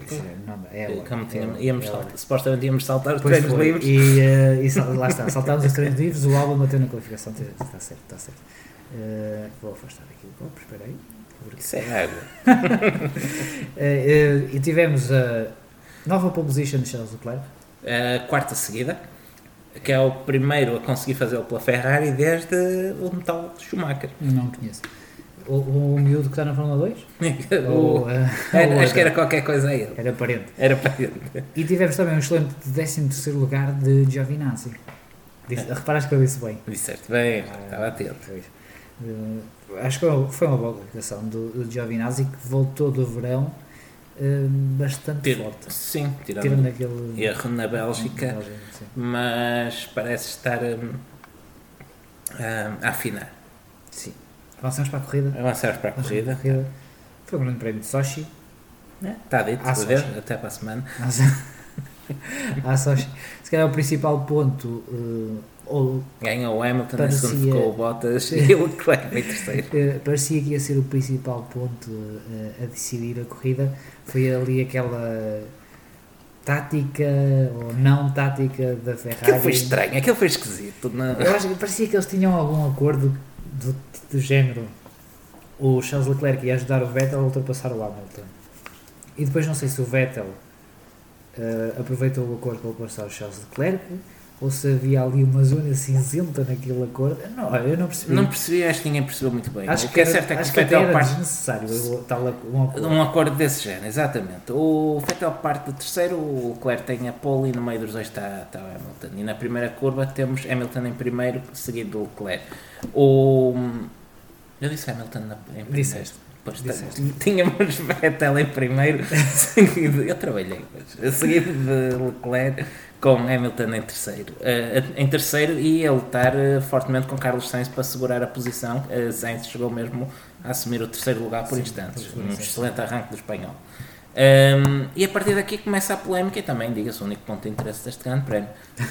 supostamente íamos saltar os treinos livres. E lá está, saltámos os treinos livres, o Albon bateu na qualificação. Está certo. Vou afastar aqui o copo, espera aí. Isso é água. E tivemos a nova pole position de Charles Leclerc. A quarta seguida, que é o primeiro a conseguir fazê-lo pela Ferrari desde o Natal de Schumacher. Não conheço. O miúdo que está na Fórmula 2? Acho que era qualquer coisa aí. Era parente. E tivemos também um excelente 13º lugar de Giovinazzi. Reparaste que eu disse bem? Disseste bem, estava atento. Acho que foi uma boa colocação do Giovinazzi, que voltou do verão bastante forte. Sim, tirando aquele erro na Bélgica, mas parece estar a afinar. Sim. Avançamos para a corrida. Foi um grande prémio de Sochi. Está dito, até para a semana. Há só, se calhar o principal ponto, ou Ganhou o Hamilton, em Parecia- segundo ficou o Bottas e o Leclerc em terceiro. parecia que ia ser o principal ponto a decidir a corrida, foi ali aquela tática ou não tática da Ferrari. Aquilo foi estranho, aquilo foi esquisito. Não? Eu acho que parecia que eles tinham algum acordo do género. O Charles Leclerc ia ajudar o Vettel a ultrapassar o Hamilton. E depois não sei se o Vettel aproveitou o acordo para ultrapassar o Charles Leclerc ou se havia ali uma zona cinzenta naquele acordo. Não, eu não percebi. Não percebi, acho que ninguém percebeu muito bem. Acho O que que é era, certo é que acho o que até Vettel era parte desnecessário um acordo. um acordo desse género, exatamente. O Vettel parte do terceiro, o Leclerc tem a pole e no meio dos dois está o Hamilton. E na primeira curva temos Hamilton em primeiro, seguido do Leclerc. Eu disse Hamilton em primeiro. Disseste. Pois, Disseste. tínhamos Vettel em primeiro, seguido, eu trabalhei, seguido de Leclerc com Hamilton em terceiro. Em terceiro ia lutar fortemente com Carlos Sainz para segurar a posição. Sainz chegou mesmo a assumir o terceiro lugar por instantes. Um excelente arranque do espanhol. E a partir daqui começa a polémica e também, diga-se, o único ponto de interesse deste grande prémio.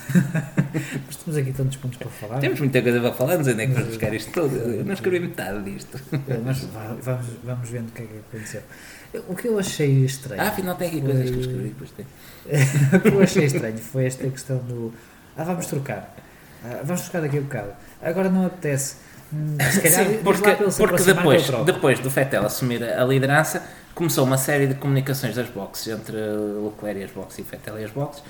Mas temos aqui tantos pontos para falar. Temos muita coisa para falar, não sei nem que vamos buscar isto tudo. Eu não escrevi metade disto. Mas vamos vendo o que é que aconteceu. O que eu achei estranho. Afinal tem aqui coisas que eu escrevi, depois tem. O que eu achei estranho foi esta questão do. Vamos trocar. Vamos trocar daqui a bocado. Agora não apetece. Se calhar, Sim, diz lá para ele se porque aproximar que eu troco. depois do Vettel assumir a liderança, começou uma série de comunicações das boxes entre Leclerc e as boxes e Vettel e as boxes,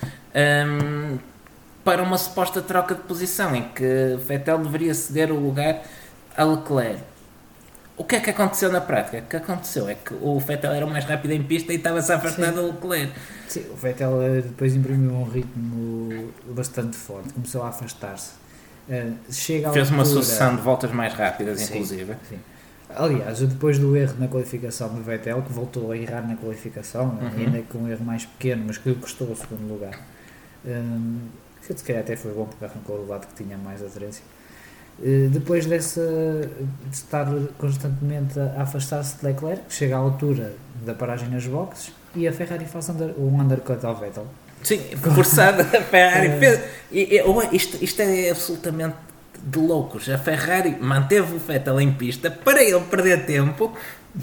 para uma suposta troca de posição em que Vettel deveria ceder o lugar a Leclerc. O que é que aconteceu na prática? O que aconteceu é que o Vettel era o mais rápido em pista e estava-se a afastar do Leclerc. Sim, o Vettel depois imprimiu um ritmo bastante forte, começou a afastar-se. Chega à Fez uma altura- sucessão de voltas mais rápidas, Sim, inclusive. sim. Aliás, depois do erro na qualificação do Vettel, que voltou a errar na qualificação, ainda com um erro mais pequeno, mas que lhe custou o segundo lugar, que se calhar até foi bom porque arrancou do lado que tinha mais aderência. Depois de estar constantemente a afastar-se de Leclerc, chega à altura da paragem nas boxes e a Ferrari faz um undercut ao Vettel. Sim, forçada a Ferrari fez. Isto é absolutamente de loucos. A Ferrari manteve o Vettel em pista para ele perder tempo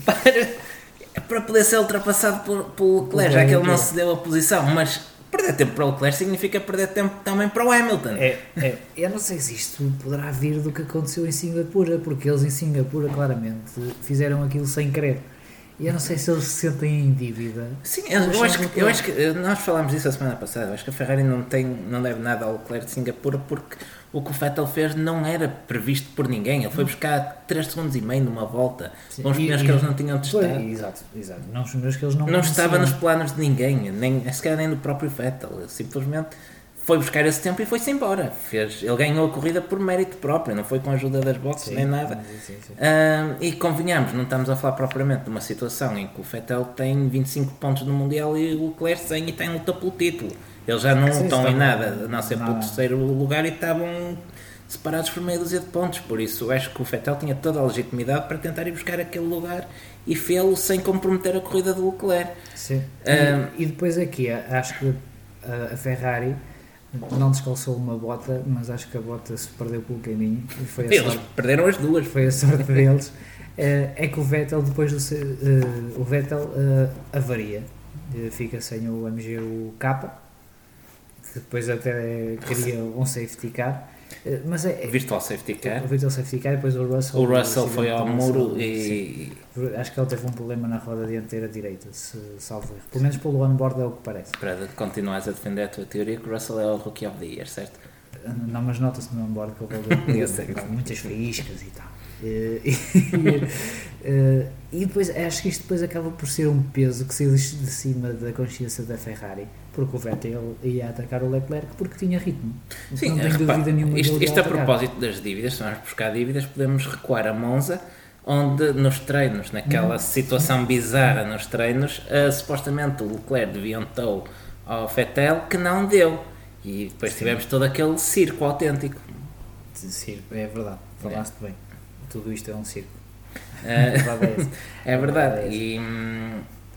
para poder ser ultrapassado por Leclerc, já que ele não cedeu a posição. Mas perder tempo para o Leclerc significa perder tempo também para o Hamilton. Eu não sei se isto poderá vir do que aconteceu em Singapura, porque eles em Singapura claramente fizeram aquilo sem querer. E eu não sei se eles se sentem em dívida. Sim, eu acho que nós falámos disso a semana passada. Eu acho que a Ferrari não deve nada ao Leclerc de Singapura porque o que o Vettel fez não era previsto por ninguém. Ele foi buscar 3 segundos e meio numa volta com os pneus que eles não tinham testado. Exato. Não os pneus que eles Não estava nos planos de ninguém, nem sequer nem do próprio Vettel. Ele simplesmente foi buscar esse tempo e foi-se embora. Ele ganhou a corrida por mérito próprio, não foi com a ajuda das boxes nem nada. Sim. E convenhamos, não estamos a falar propriamente de uma situação em que o Vettel tem 25 pontos no Mundial e o Leclerc 100 e está em luta pelo título. Eles já não estão em nada, a não ser pelo terceiro lugar e estavam separados por meia dúzia de pontos. Por isso, acho que o Vettel tinha toda a legitimidade para tentar ir buscar aquele lugar e fê-lo sem comprometer a corrida do Leclerc. Sim. E depois aqui, acho que a Ferrari não descalçou uma bota, mas acho que a bota se perdeu pelo caminho e foi a Eles sorte, perderam as duas. foi a sorte deles. É que o Vettel depois o Vettel avaria, fica sem o MGU-K, que depois até queria um safety car, mas Virtual safety car. o Virtual safety car e depois o Russell foi ao muro e acho que ele teve um problema na roda dianteira direita, se salvo erro, pelo menos pelo on-board é o que parece. para continuares a defender a tua teoria que o Russell é o Rookie of the Year, certo? Não, mas nota-se no on-board que ele roubou muitas faíscas e tal. E depois acho que isto depois acaba por ser um peso que saiu de cima da consciência da Ferrari, porque o Vettel ia atacar o Leclerc porque tinha ritmo. Sim, não tenho dúvida nenhuma isto a propósito das dívidas, se vamos buscar dívidas, podemos recuar a Monza, onde nos treinos, naquela situação bizarra nos treinos, supostamente o Leclerc deviantou ao Vettel que não deu, e depois tivemos todo aquele circo autêntico. Circo, é verdade, falaste bem. Tudo isto é um circo. É verdade.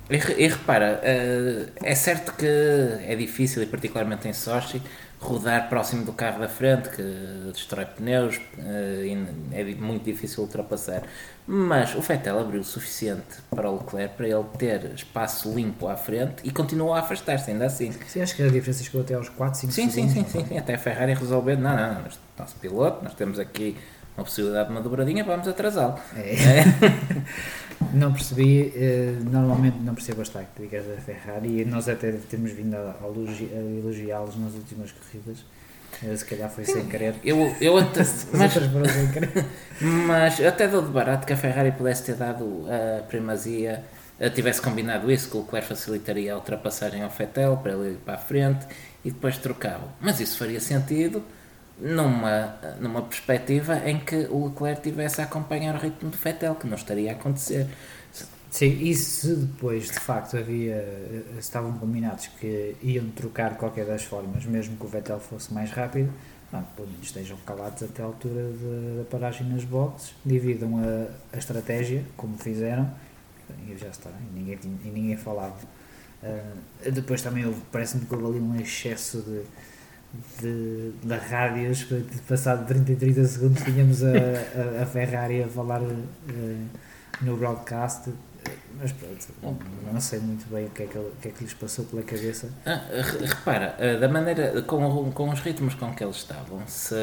E repara, é certo que é difícil, e particularmente em Sochi, rodar próximo do carro da frente, que destrói pneus, e é muito difícil ultrapassar. Mas o Vettel abriu o suficiente para o Leclerc para ele ter espaço limpo à frente e continuou a afastar-se, ainda assim. Sim, acho que a diferença chegou até aos 4, 5 Sim, sim, segundos. sim, sim. Até a Ferrari resolver, não, nosso piloto, nós temos aqui uma possibilidade de uma dobradinha, vamos atrasá-lo. É. Não percebi, normalmente não percebo as táticas da Ferrari e nós até temos vindo a elogiá-los nas últimas corridas. Se calhar foi sem querer. Eu até, Mas foram sem querer. mas eu até dou de barato que a Ferrari pudesse ter dado a primazia, tivesse combinado isso, que o Leclerc facilitaria a ultrapassagem ao Vettel para ele ir para a frente e depois trocava. Mas isso faria sentido numa perspectiva em que o Leclerc tivesse a acompanhar o ritmo do Vettel, que não estaria a acontecer. Sim, e se depois de facto estavam combinados que iam trocar de qualquer das formas, mesmo que o Vettel fosse mais rápido, pelo menos estejam calados até a altura da paragem nas boxes, dividam a estratégia, como fizeram, e já está, e ninguém falava. Depois também parece-me que houve ali um excesso de rádios, passado 30 e 30 segundos tínhamos a Ferrari a falar no broadcast, mas pronto, não sei muito bem o que é que lhes passou pela cabeça. Repara, da maneira, com os ritmos com que eles estavam,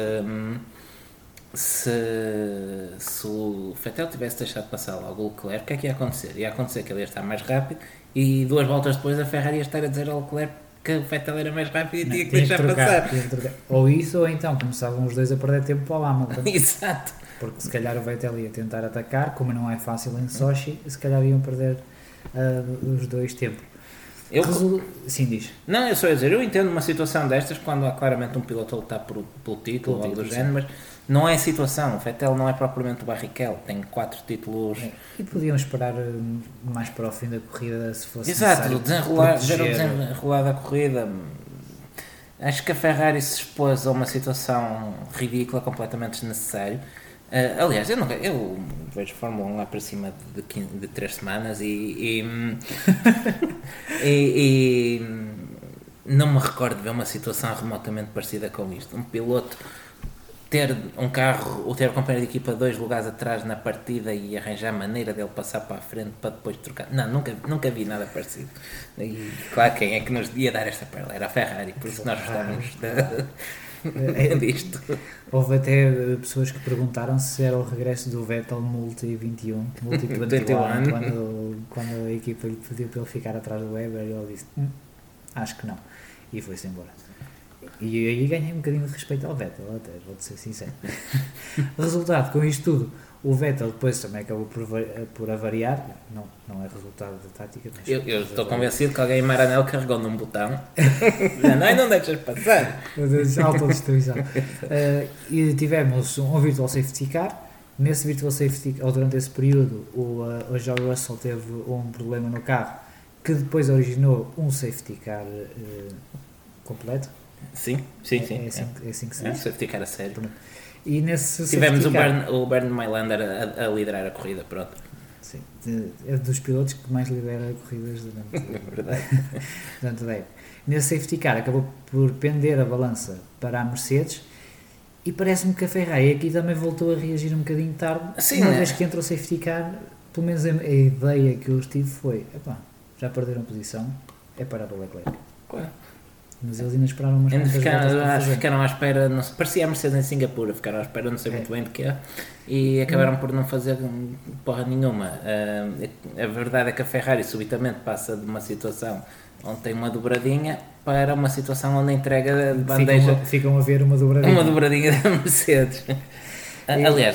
se o Vettel tivesse deixado passar logo o Leclerc, o que é que ia acontecer? Ia acontecer que ele ia estar mais rápido e 2 voltas depois a Ferrari ia estar a dizer ao Leclerc que o Vettel era mais rápido e tinha que deixar passar. Ou isso, ou então começavam os dois a perder tempo para o Hamilton. Exato. Porque se calhar o Vettel ia tentar atacar, como não é fácil em Sochi, se calhar iam perder os dois tempos. Sim, diz. Não, eu só ia dizer, eu entendo uma situação destas quando há claramente um piloto a lutar pelo título ou algo do género, mas não é a situação. O Vettel não é propriamente o Barrichello, tem 4 títulos. E podiam esperar mais para o fim da corrida se fosse exato, necessário. desenrolar da corrida. Acho que a Ferrari se expôs a uma situação ridícula, completamente desnecessária. Aliás, eu vejo Fórmula 1 lá para cima de 3 semanas e não me recordo de ver uma situação remotamente parecida com isto. Um piloto ter um carro ou ter um companheiro de equipa 2 lugares atrás na partida e arranjar maneira dele passar para a frente para depois trocar. Não, nunca vi nada parecido. E claro, quem é que nos ia dar esta perla? Era a Ferrari, por isso nós gostávamos disto. Houve até pessoas que perguntaram se era o regresso do Vettel Multi 21, Multi 21, quando a equipa lhe pediu para ele ficar atrás do Weber e ele disse, acho que não, e foi-se embora. E aí ganhei um bocadinho de respeito ao Vettel, até, vou-te ser sincero. Resultado, com isto tudo, o Vettel depois também acabou por avariar, não é resultado da tática. Mas eu estou convencido que alguém em Maranello carregou num botão não deixas passar. Autodestruição. E tivemos um virtual safety car. Nesse virtual safety car, ou durante esse período, o George Russell teve um problema no carro que depois originou um safety car completo. Sim. É assim que se diz. Safety car a sério. E nesse tivemos o Bernie Mailander a liderar a corrida, pronto. Sim, é dos pilotos que mais lidera corridas durante a época. Nesse safety car acabou por pender a balança para a Mercedes e parece-me que a Ferrari aqui também voltou a reagir um bocadinho tarde. Uma vez que entrou o safety car, pelo menos a ideia que eu tive foi, já perderam posição, é parar o Leclerc. Claro. Mas eles ainda esperaram umas quantas voltas. Ficaram à espera, não sei, parecia a Mercedes em Singapura, ficaram à espera, não sei muito bem de quê, e acabaram por não fazer porra nenhuma. A verdade é que a Ferrari subitamente passa de uma situação onde tem uma dobradinha para uma situação onde entrega de bandeja. Ficam a ver uma dobradinha. Uma dobradinha da Mercedes. Aliás,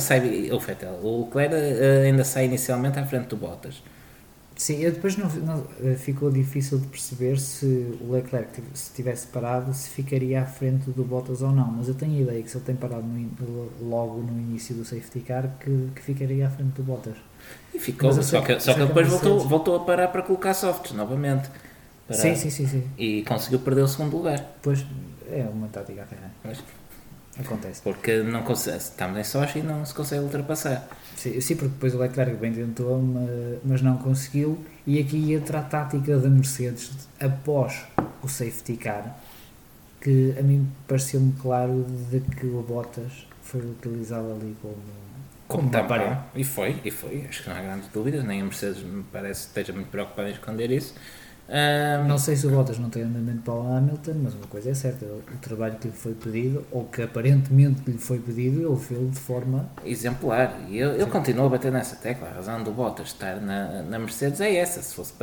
o Leclerc ainda sai inicialmente à frente do Bottas. Sim, depois não ficou difícil de perceber se o Leclerc, se tivesse parado, se ficaria à frente do Bottas ou não, mas eu tenho a ideia que se ele tem parado logo no início do safety car, que ficaria à frente do Bottas. E ficou, só que depois voltou a parar para colocar softs novamente. Sim. E conseguiu perder o segundo lugar. Pois, é uma tática a Ferrari. Acontece. Porque não estamos em Sochi e não se consegue ultrapassar. Sim, porque depois o Leclerc bem tentou, mas não conseguiu. E aqui entra a tática da Mercedes após o safety car, que a mim pareceu-me claro de que o Bottas foi utilizado ali como tampão. E foi. Acho que não há grandes dúvidas, nem a Mercedes me parece que esteja muito preocupada em esconder isso. Não sei se o Bottas não tem andamento para o Hamilton, mas uma coisa é certa, o trabalho que lhe foi pedido, ou que aparentemente lhe foi pedido, ele fez de forma exemplar. E eu continuo a bater nessa tecla. A razão do Bottas estar na Mercedes é essa. Se fosse para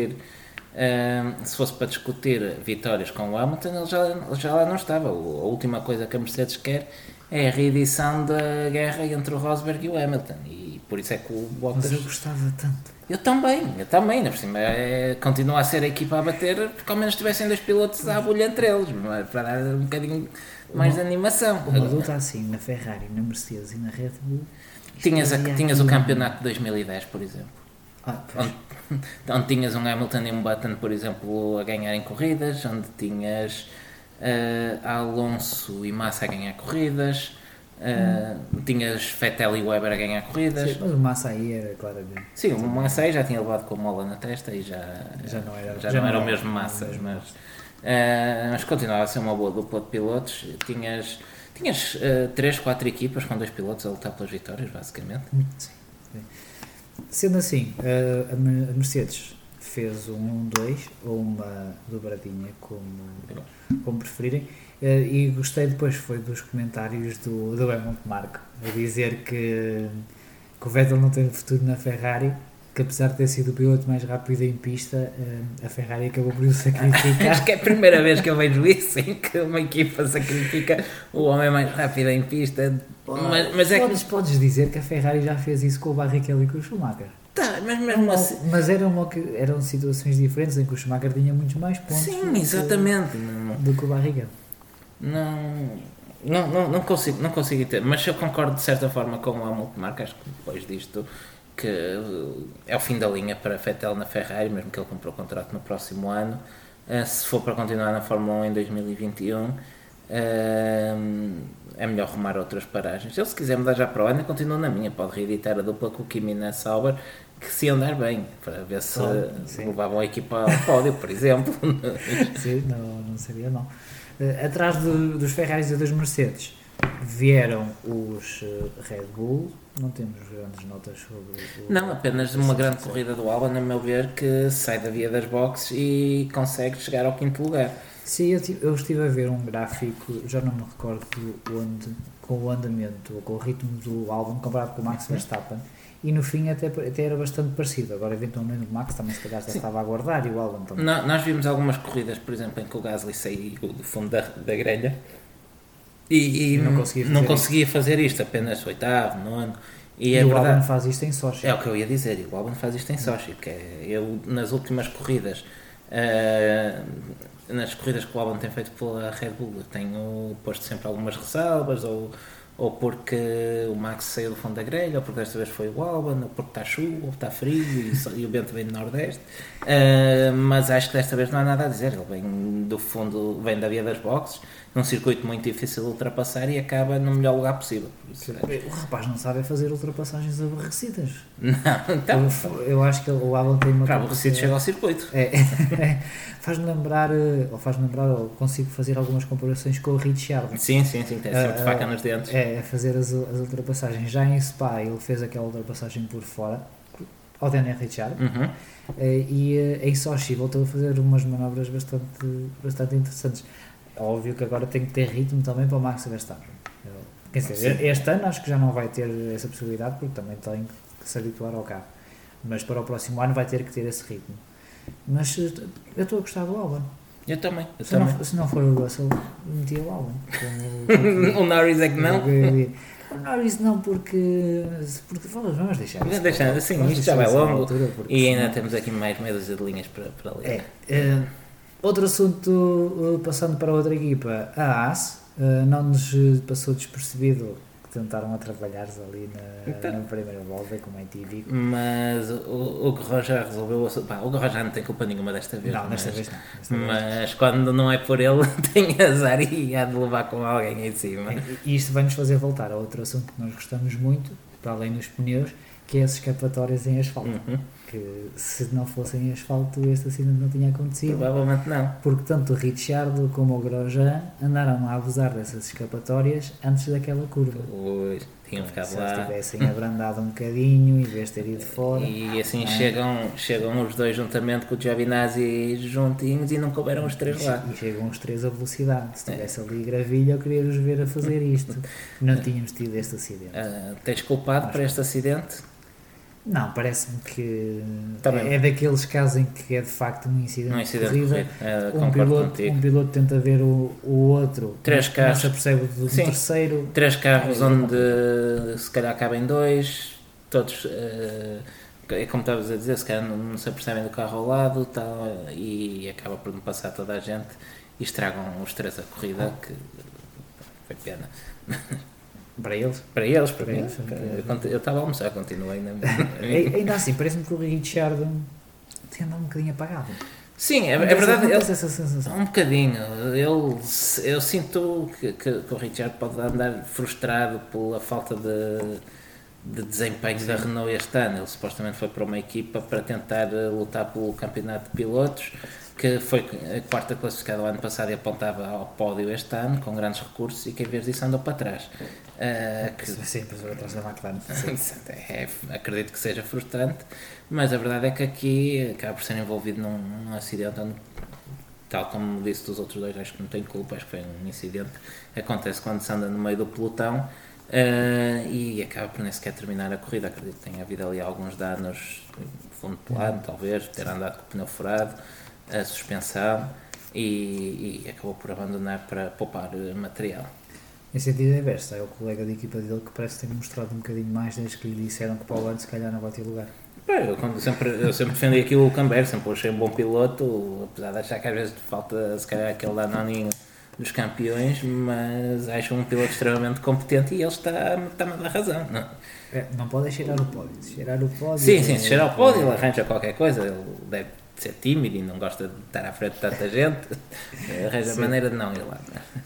discutir vitórias com o Hamilton, ele já lá não estava. A última coisa que a Mercedes quer é a reedição da guerra entre o Rosberg e o Hamilton. E por isso é que o Bottas... Mas eu gostava tanto. Eu também, por cima, continua a ser a equipa a bater, porque ao menos tivessem 2 pilotos à bolha entre eles, para dar um bocadinho mais de animação. Uma luta assim, na Ferrari, na Mercedes e na Red Bull... Tinhas o campeonato de 2010, por exemplo. Onde tinhas um Hamilton e um Button, por exemplo, a ganharem corridas, onde tinhas Alonso e Massa a ganhar corridas... tinhas Vettel e Weber a ganhar corridas. Sim, mas o Massa aí era claramente. Sim, o Massa aí já tinha levado com a mola na testa e já não era o mesmo Massa, mas continuava a ser uma boa dupla de pilotos. Tinhas 3, 4 equipas com 2 pilotos a lutar pelas vitórias, basicamente. Sim. Sendo assim, a Mercedes fez um 1-2 ou uma dobradinha, como preferirem. E gostei depois foi dos comentários do Helmut Marko a dizer que o Vettel não tem futuro na Ferrari, que apesar de ter sido o piloto mais rápido em pista, a Ferrari acabou por o sacrificar. Acho que é a primeira vez que eu vejo isso, em que uma equipa sacrifica o homem mais rápido em pista. Mas é podes dizer que a Ferrari já fez isso com o Barrichello e com o Schumacher. Tá, mas mesmo assim... Mas eram situações diferentes em que o Schumacher tinha muitos mais pontos. Sim, exatamente. Do que o Barrichello. Não consigo ter, mas eu concordo de certa forma com o Helmut Marko. Acho que depois disto que é o fim da linha para Vettel na Ferrari, mesmo que ele comprou o contrato no próximo ano. Se for para continuar na Fórmula 1 em 2021, é melhor arrumar outras paragens. Ele, se quiser mudar já para o ano, continua na minha, pode reeditar a dupla com o Kimi na Sauber, que se andar bem, para ver se levavam a equipa ao pódio, por exemplo. Sim, não seria mal. Atrás dos Ferraris e dos Mercedes vieram os Red Bull. Não temos grandes notas sobre não, apenas uma grande corrida do Albon, a meu ver, que sai da via das boxes e consegue chegar ao 5º lugar. Sim, eu estive a ver um gráfico, já não me recordo onde, com o andamento ou com o ritmo do Albon comparado com o Max Verstappen, e no fim até era bastante parecido. Agora eventualmente o Max também se calhar já estava a aguardar e o Albon também. Nós vimos algumas corridas, por exemplo, em que o Gasly saiu do fundo da grelha e não conseguia fazer isto, apenas 8º, 9º. E o Albon faz isto em Sochi. É o que eu ia dizer, o Albon faz isto em Sochi, porque eu nas últimas corridas, nas corridas que o Albon tem feito pela Red Bull, eu tenho posto sempre algumas ressalvas, ou porque o Max saiu do fundo da grelha, ou porque desta vez foi o Albon, ou porque está chuva, ou está frio e o vento vem do Nordeste, mas acho que desta vez não há nada a dizer. Ele vem do fundo, vem da via das boxes, num circuito muito difícil de ultrapassar e acaba no melhor lugar possível. O rapaz não sabe fazer ultrapassagens aborrecidas. Não, então, eu acho que o Albon tem uma... Para aborrecido chega ao circuito. Faz-me lembrar, ou consigo fazer algumas comparações com o Ricciardo. Sim, tem sempre faca nos dentes. A fazer as ultrapassagens. Já em Spa ele fez aquela ultrapassagem por fora ao Daniel Ricciardo, e em Sochi voltou a fazer umas manobras bastante interessantes. Óbvio que agora tem que ter ritmo também para o Max Verstappen. Quer dizer, este ano acho que já não vai ter essa possibilidade, porque também tem que se habituar ao carro, mas para o próximo ano vai ter que ter esse ritmo. Mas eu estou a gostar do Albon. Eu também. Se não for o Russell, metia o Albon. O Norris é que não? O Norris não, porque vamos deixar isso. Assim, isto já vai longo e ainda temos aqui mais meia dúzia de linhas para ler. Outro assunto, passando para outra equipa, a Haas, não nos passou despercebido tentaram atrapalhar-se ali na primeira volta, como é típico. Mas o Roger resolveu. O Roger não tem culpa nenhuma desta vez. Não, desta vez não. Mas quando não é por ele, tem azar e há de levar com alguém em cima. E isto vai-nos fazer voltar a outro assunto que nós gostamos muito, para além dos pneus, que é as escapatórias em asfalto. Que se não fossem em asfalto, este acidente não tinha acontecido. Provavelmente não. Porque tanto o Ricciardo como o Grosjean andaram a abusar dessas escapatórias antes daquela curva. Pois, tinham ficado se lá. Se tivessem abrandado um bocadinho, em vez de ter ido fora. E assim chegam os dois juntamente com o Giovinazzi juntinhos e não couberam os três lá. E chegam os três a velocidade. Se tivesse ali gravilha, eu queria os ver a fazer isto. Não tínhamos tido este acidente. Tens culpado para este acidente? Não, parece-me que Também. é daqueles casos em que é de facto um incidente de corrida. Um piloto tenta ver o outro, três carros, não se apercebe do terceiro. Três carros onde se calhar cabem dois, todos, é como estavas a dizer, se calhar não se apercebem do carro ao lado tal, e acaba por não passar toda a gente e estragam os três a corrida, que foi pena. Para eles? Para eles, para mim. Eu estava a almoçar, continuei ainda. Ainda assim, parece-me que o Ricciardo tem andado um bocadinho apagado. Sim, é verdade. Essa sensação. Um bocadinho. Eu sinto que o Ricciardo pode andar frustrado pela falta de desempenho da Renault este ano. Ele supostamente foi para uma equipa para tentar lutar pelo campeonato de pilotos, que foi a quarta classificada o ano passado e apontava ao pódio este ano, com grandes recursos, e que em vez disso andou para trás. Sim, para trás da McLaren. Acredito que seja frustrante, mas a verdade é que aqui acaba por ser envolvido num acidente onde, tal como disse dos outros dois, acho que não tem culpa, acho que foi um incidente. Acontece quando se anda no meio do pelotão. E acaba por nem sequer terminar a corrida. Acredito que tenha havido ali alguns danos, fundo plano, talvez, ter andado com o pneu furado, a suspensão, e acabou por abandonar para poupar material. Em sentido inverso, é o colega de equipa dele que parece ter mostrado um bocadinho mais desde que lhe disseram que para o ano se calhar não vai ter lugar. Eu sempre defendi aqui o Camber, sempre o achei um bom piloto, apesar de achar que às vezes falta se calhar aquele danoninho dos campeões, mas acho um piloto extremamente competente e ele está-me a dar razão. Não pode cheirar o pódio. Se cheirar o pódio... Sim, se cheirar o pódio ele arranja qualquer coisa, ele deve ser tímido e não gosta de estar à frente de tanta gente, arranja a maneira de não ir lá.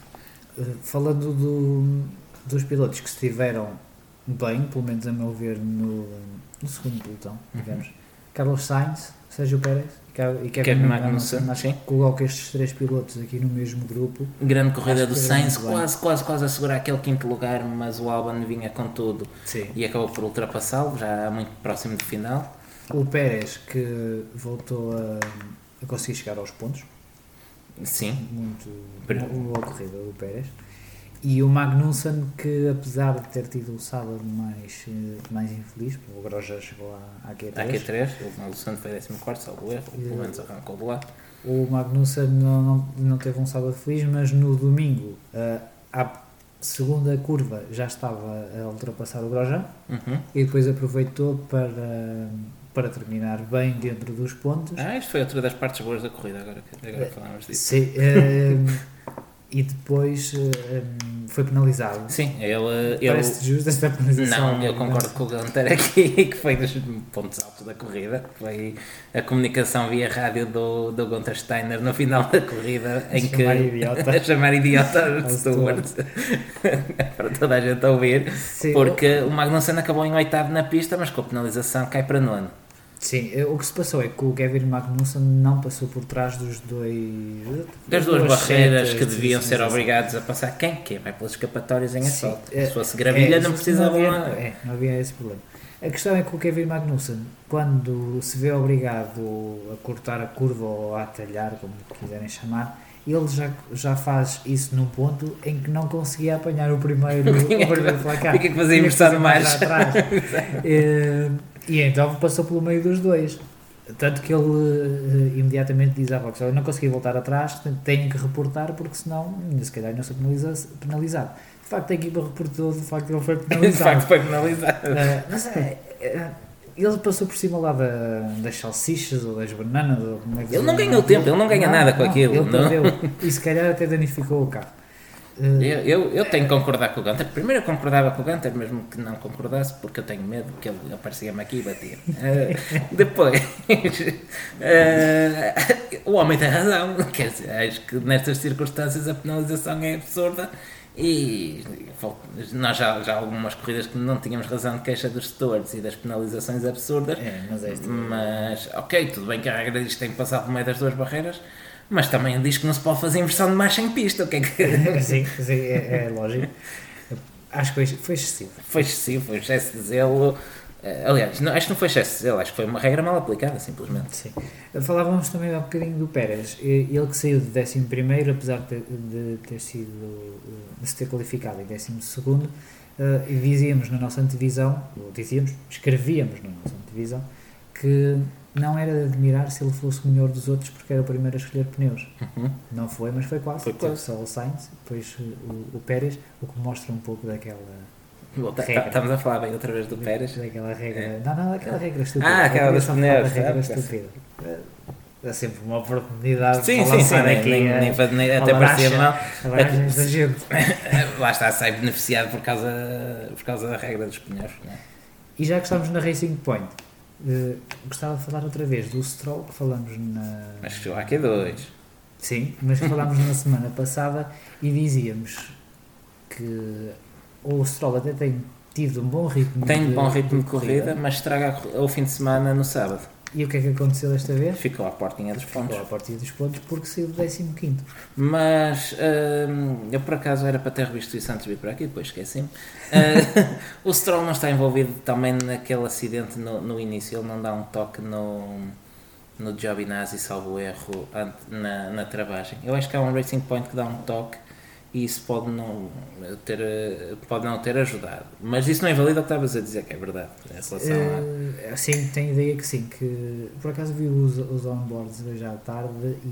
Falando dos pilotos que estiveram bem, pelo menos a meu ver, no segundo pelotão, digamos, Carlos Sainz, Sérgio Pérez e Kevin Magnussen, coloco estes três pilotos aqui no mesmo grupo. Grande corrida do Sainz, quase a segurar aquele quinto lugar, mas o Albon vinha com tudo. Sim. E acabou por ultrapassá-lo, já muito próximo do final. O Pérez, que voltou a conseguir chegar aos pontos. Sim. Muito boa corrida do Pérez. E o Magnussen, que apesar de ter tido o sábado mais infeliz, o Grosjean chegou à Q3. O Magnussen foi 14º, salvo erro, pelo menos arrancou de lá. O Magnussen não teve um sábado feliz, mas no domingo, à segunda curva, já estava a ultrapassar o Grosjean, e depois aproveitou para terminar bem dentro dos pontos. Isto foi outra das partes boas da corrida, agora falamos disso. Sim, e depois foi penalizado. Sim, parece justo esta penalização. Não, eu concordo com o Gunter aqui, que foi dos pontos altos da corrida. Foi a comunicação via rádio do Gunter Steiner no final da corrida, em que a chamar idiota de Stewart para toda a gente ouvir. Sim, porque o Magnussen acabou em oitavo na pista, mas com a penalização cai para nono. Sim, o que se passou é que o Kevin Magnussen não passou por trás das duas barreiras que deviam ser obrigados a passar. Quem vai pelas escapatórias em asfalto? Se fosse gravilha não precisavam lá. Não havia esse problema. A questão é que o Kevin Magnussen, quando se vê obrigado a cortar a curva ou a atalhar, como quiserem chamar, ele já faz isso num ponto em que não conseguia apanhar o primeiro placar. Fica que fazia inversão de marcha. E então passou pelo meio dos dois. Tanto que ele imediatamente diz à Vox: eu não consegui voltar atrás, tenho que reportar, porque senão, se calhar, não sou penalizado. De facto, a equipa reportou, de facto, ele foi penalizado. Mas ele passou por cima lá das salsichas ou das bananas. Ele não ganhou tempo, ele não ganha nada com aquilo. Ele perdeu, e se calhar até danificou o carro. Eu tenho que concordar com o Gunter. Primeiro eu concordava com o Gunter, mesmo que não concordasse, porque eu tenho medo que ele aparecia-me aqui e batia. Depois, o homem tem razão. Quer dizer, acho que nestas circunstâncias a penalização é absurda. E nós já há algumas corridas que não tínhamos razão de queixa dos stewards e das penalizações absurdas. Mas ok, tudo bem que a regra diz que tem que passar por meio das duas barreiras, mas também diz que não se pode fazer inversão de marcha em pista. O que é que... sim, é lógico. Acho que foi excessivo. Foi excessivo, foi excesso de zelo. Aliás, acho que não foi excesso de zelo, acho que foi uma regra mal aplicada, simplesmente. Sim. Falávamos também há um bocadinho do Pérez. Ele que saiu de 11º, apesar de se ter qualificado em 12º, e dizíamos na nossa antevisão, escrevíamos na nossa antevisão, que não era de admirar se ele fosse o melhor dos outros porque era o primeiro a escolher pneus. Não foi, mas foi quase. Teve só o Sainz, depois o Pérez, o que mostra um pouco daquela regra. Estamos a falar bem outra vez do Pérez. Daquela regra. Não, daquela regra estúpida. Aquela dos pneus. Regra estúpida. É sempre uma oportunidade sim, de lançar aqui nem até parecia mal. Da gente. Lá está, sai beneficiado por causa da regra dos pneus. Né? E já que estamos na Racing Point, gostava de falar outra vez do Stroll, que falamos na... Mas chegou aqui dois. Sim, mas falámos na semana passada e dizíamos que o Stroll até tem tido um bom ritmo de corrida, mas estraga o fim de semana no sábado. E o que é que aconteceu desta vez? Ficou à portinha dos pontos. Porque saiu do 15º. Mas eu por acaso era para ter revisto isso antes de vir para aqui, depois esqueci-me. O Stroll não está envolvido também naquele acidente no início, ele não dá um toque no Giovinazzi, salvo erro, na travagem. Eu acho que há um Racing Point que dá um toque e isso pode não ter ajudado. Mas isso não invalida o que estavas a dizer, que é verdade. Em relação sim, tenho ideia que sim. Que, por acaso vi os onboards hoje à tarde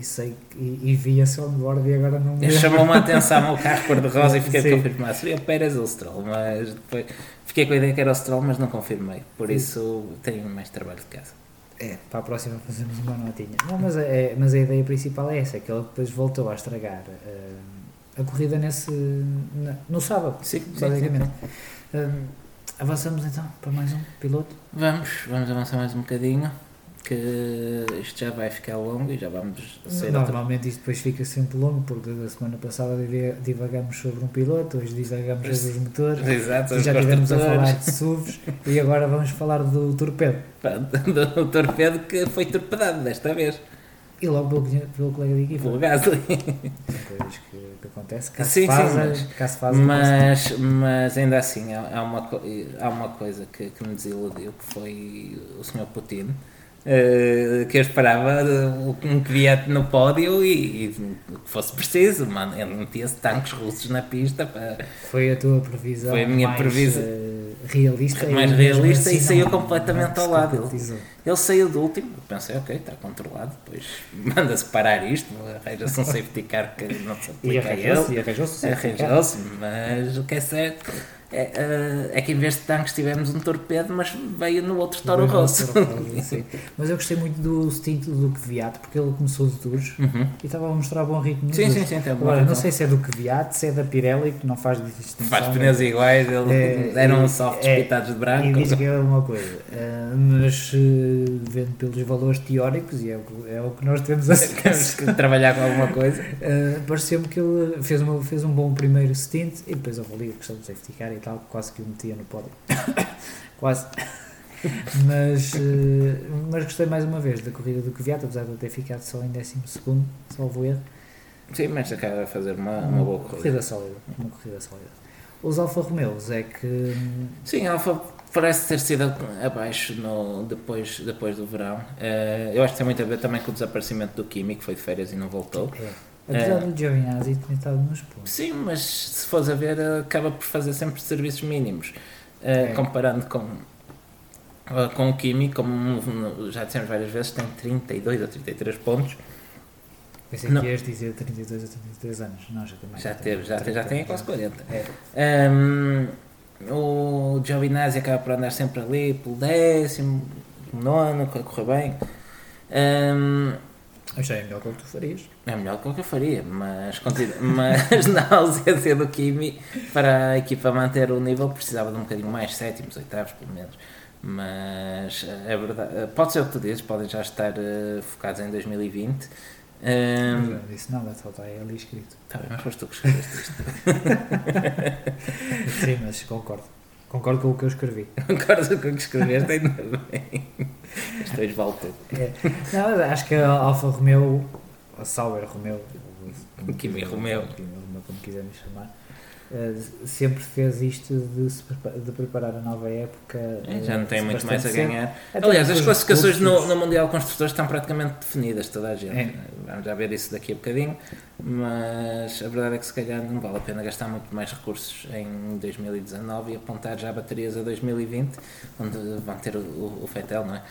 e vi esse onboard e agora não me... Chamou-me a atenção o carro cor-de-rosa e fiquei a confirmar. Seria o Pérez ou o Stroll, mas depois fiquei com a ideia que era o Stroll, mas não confirmei. Por isso tenho mais trabalho de casa. Para a próxima fazemos uma notinha. Não, mas a ideia principal é essa, que ele depois voltou a estragar a corrida no sábado, basicamente. Avançamos então para mais um piloto? Vamos avançar mais um bocadinho, que isto já vai ficar longo e já vamos sair. Normalmente isto depois fica sempre longo, porque da semana passada divagamos sobre um piloto, hoje divagamos sobre os motores. Exato, já estivemos a falar de SUVs e agora vamos falar do torpedo. Do torpedo que foi torpedado desta vez. E logo pelo colega de equipa. Pelo Gasly. São coisas que acontecem. Caso faz, mas ainda assim há uma coisa que me desiludiu, que foi o Sr. Putin, que eu esperava um Kvyat no pódio e que fosse preciso, mano, ele metia-se tanques russos na pista. Foi a tua previsão? Foi a minha previsão. Realista e saiu completamente ao lado. Ele saiu do último, pensei, ok, está controlado, depois manda-se parar isto, arranja-se um safety car que não se aplica a ele. Arranjou-se, mas o que é certo é que em vez de tanques tivemos um torpedo, mas veio no outro Toro Rosso. Mas eu gostei muito do stint do Kvyat, porque ele começou de duros e estava a mostrar bom ritmo. Sim. Agora, não sei se é do Kvyat, se é da Pirelli, que não faz distinção. Faz pneus iguais, eram softs pitados de branco. E diz que é uma coisa, mas vendo pelos valores teóricos, e é o que nós temos temos que trabalhar com alguma coisa, pareceu-me que ele fez um bom primeiro stint e depois houve ali a questão do safety car e tal, quase que o metia no pódio. Quase. Mas gostei mais uma vez da corrida do Kvyat, apesar de eu ter ficado só em 12º, salvo erro. Sim, mas acaba a fazer uma boa corrida. Uma corrida sólida. Os Alfa Romeos é que... Sim, a Alfa parece ter sido abaixo depois do verão. Eu acho que tem muito a ver também com o desaparecimento do Kimi, que foi de férias e não voltou. Apesar do Giovinazzi ter estado nos pontos. Sim, mas se fores a ver, acaba por fazer sempre serviços mínimos. Comparando com o Kimi, como já dissemos várias vezes, tem 32 ou 33 pontos. Pensei que ias dizer 32 ou 33 anos. Não, já tem quase 40. O Giovinazzi acaba por andar sempre ali pelo 10º, 9º, a correr bem. Já é melhor que o que tu farias. É melhor do que o que eu faria, mas na ausência do Kimi, para a equipa manter o nível, precisava de um bocadinho mais, sétimos, oitavos, pelo menos. Mas é verdade, pode ser o que tu dizes, podem já estar focados em 2020. Eu não disse nada, só está aí ali escrito. Tá bem, mas foste tu que escreveste isto. Sim, mas concordo. Concordo com o que eu escrevi. Concordas com o que escreveste? Ainda bem. Os três vale tudo. Não, acho que a Alfa Romeo, a Sauber Romeo, O Kimi Romeo, como quiserem chamar, sempre fez isto de preparar a nova época. já não tem muito mais a cedo. ganhar. Até Aliás, as depois classificações dos no Mundial de Construtores estão praticamente definidas, toda a gente. É. Vamos já ver isso daqui a bocadinho, mas a verdade é que se calhar não vale a pena gastar muito mais recursos em 2019 e apontar já baterias a 2020, onde vão ter o Vettel, não é?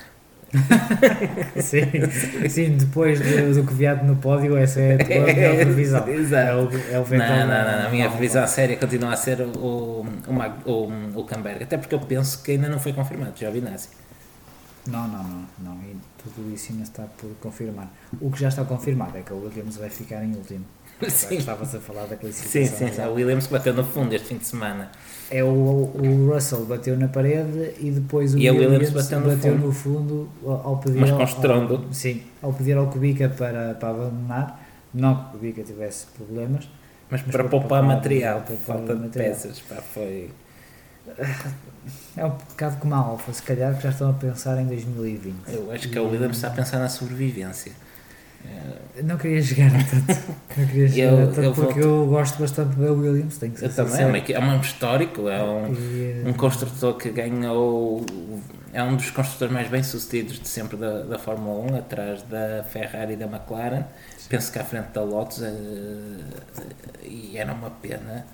Sim, depois do Kvyat no pódio, essa é a tua melhor previsão. Exato. É o Vettel. Não, a minha previsão séria continua a ser o Hülkenberg, até porque eu penso que ainda não foi confirmado, Giovinazzi. Não, e tudo isso ainda está por confirmar. O que já está confirmado é que o Williams vai ficar em último. Sim. Estavas a falar da classificação. Sim, o Williams que bateu no fundo este fim de semana. É o Russell bateu na parede e depois o E Williams bateu no fundo ao pedir mas com estrondo. ao pedir ao Kubica para abandonar. Não que o Kubica tivesse problemas, Mas para poupar material, para falta de peças, foi... É um bocado como a Alfa, se calhar que já estão a pensar em 2020. Eu acho que o Williams está a pensar na sobrevivência. Não queria chegar a tanto, porque eu gosto bastante do Williams, tenho que ser também, é um histórico, é um construtor que ganhou, é um dos construtores mais bem sucedidos de sempre da Fórmula 1, atrás da Ferrari e da McLaren. Sim. Penso que à frente da Lotus, e era uma pena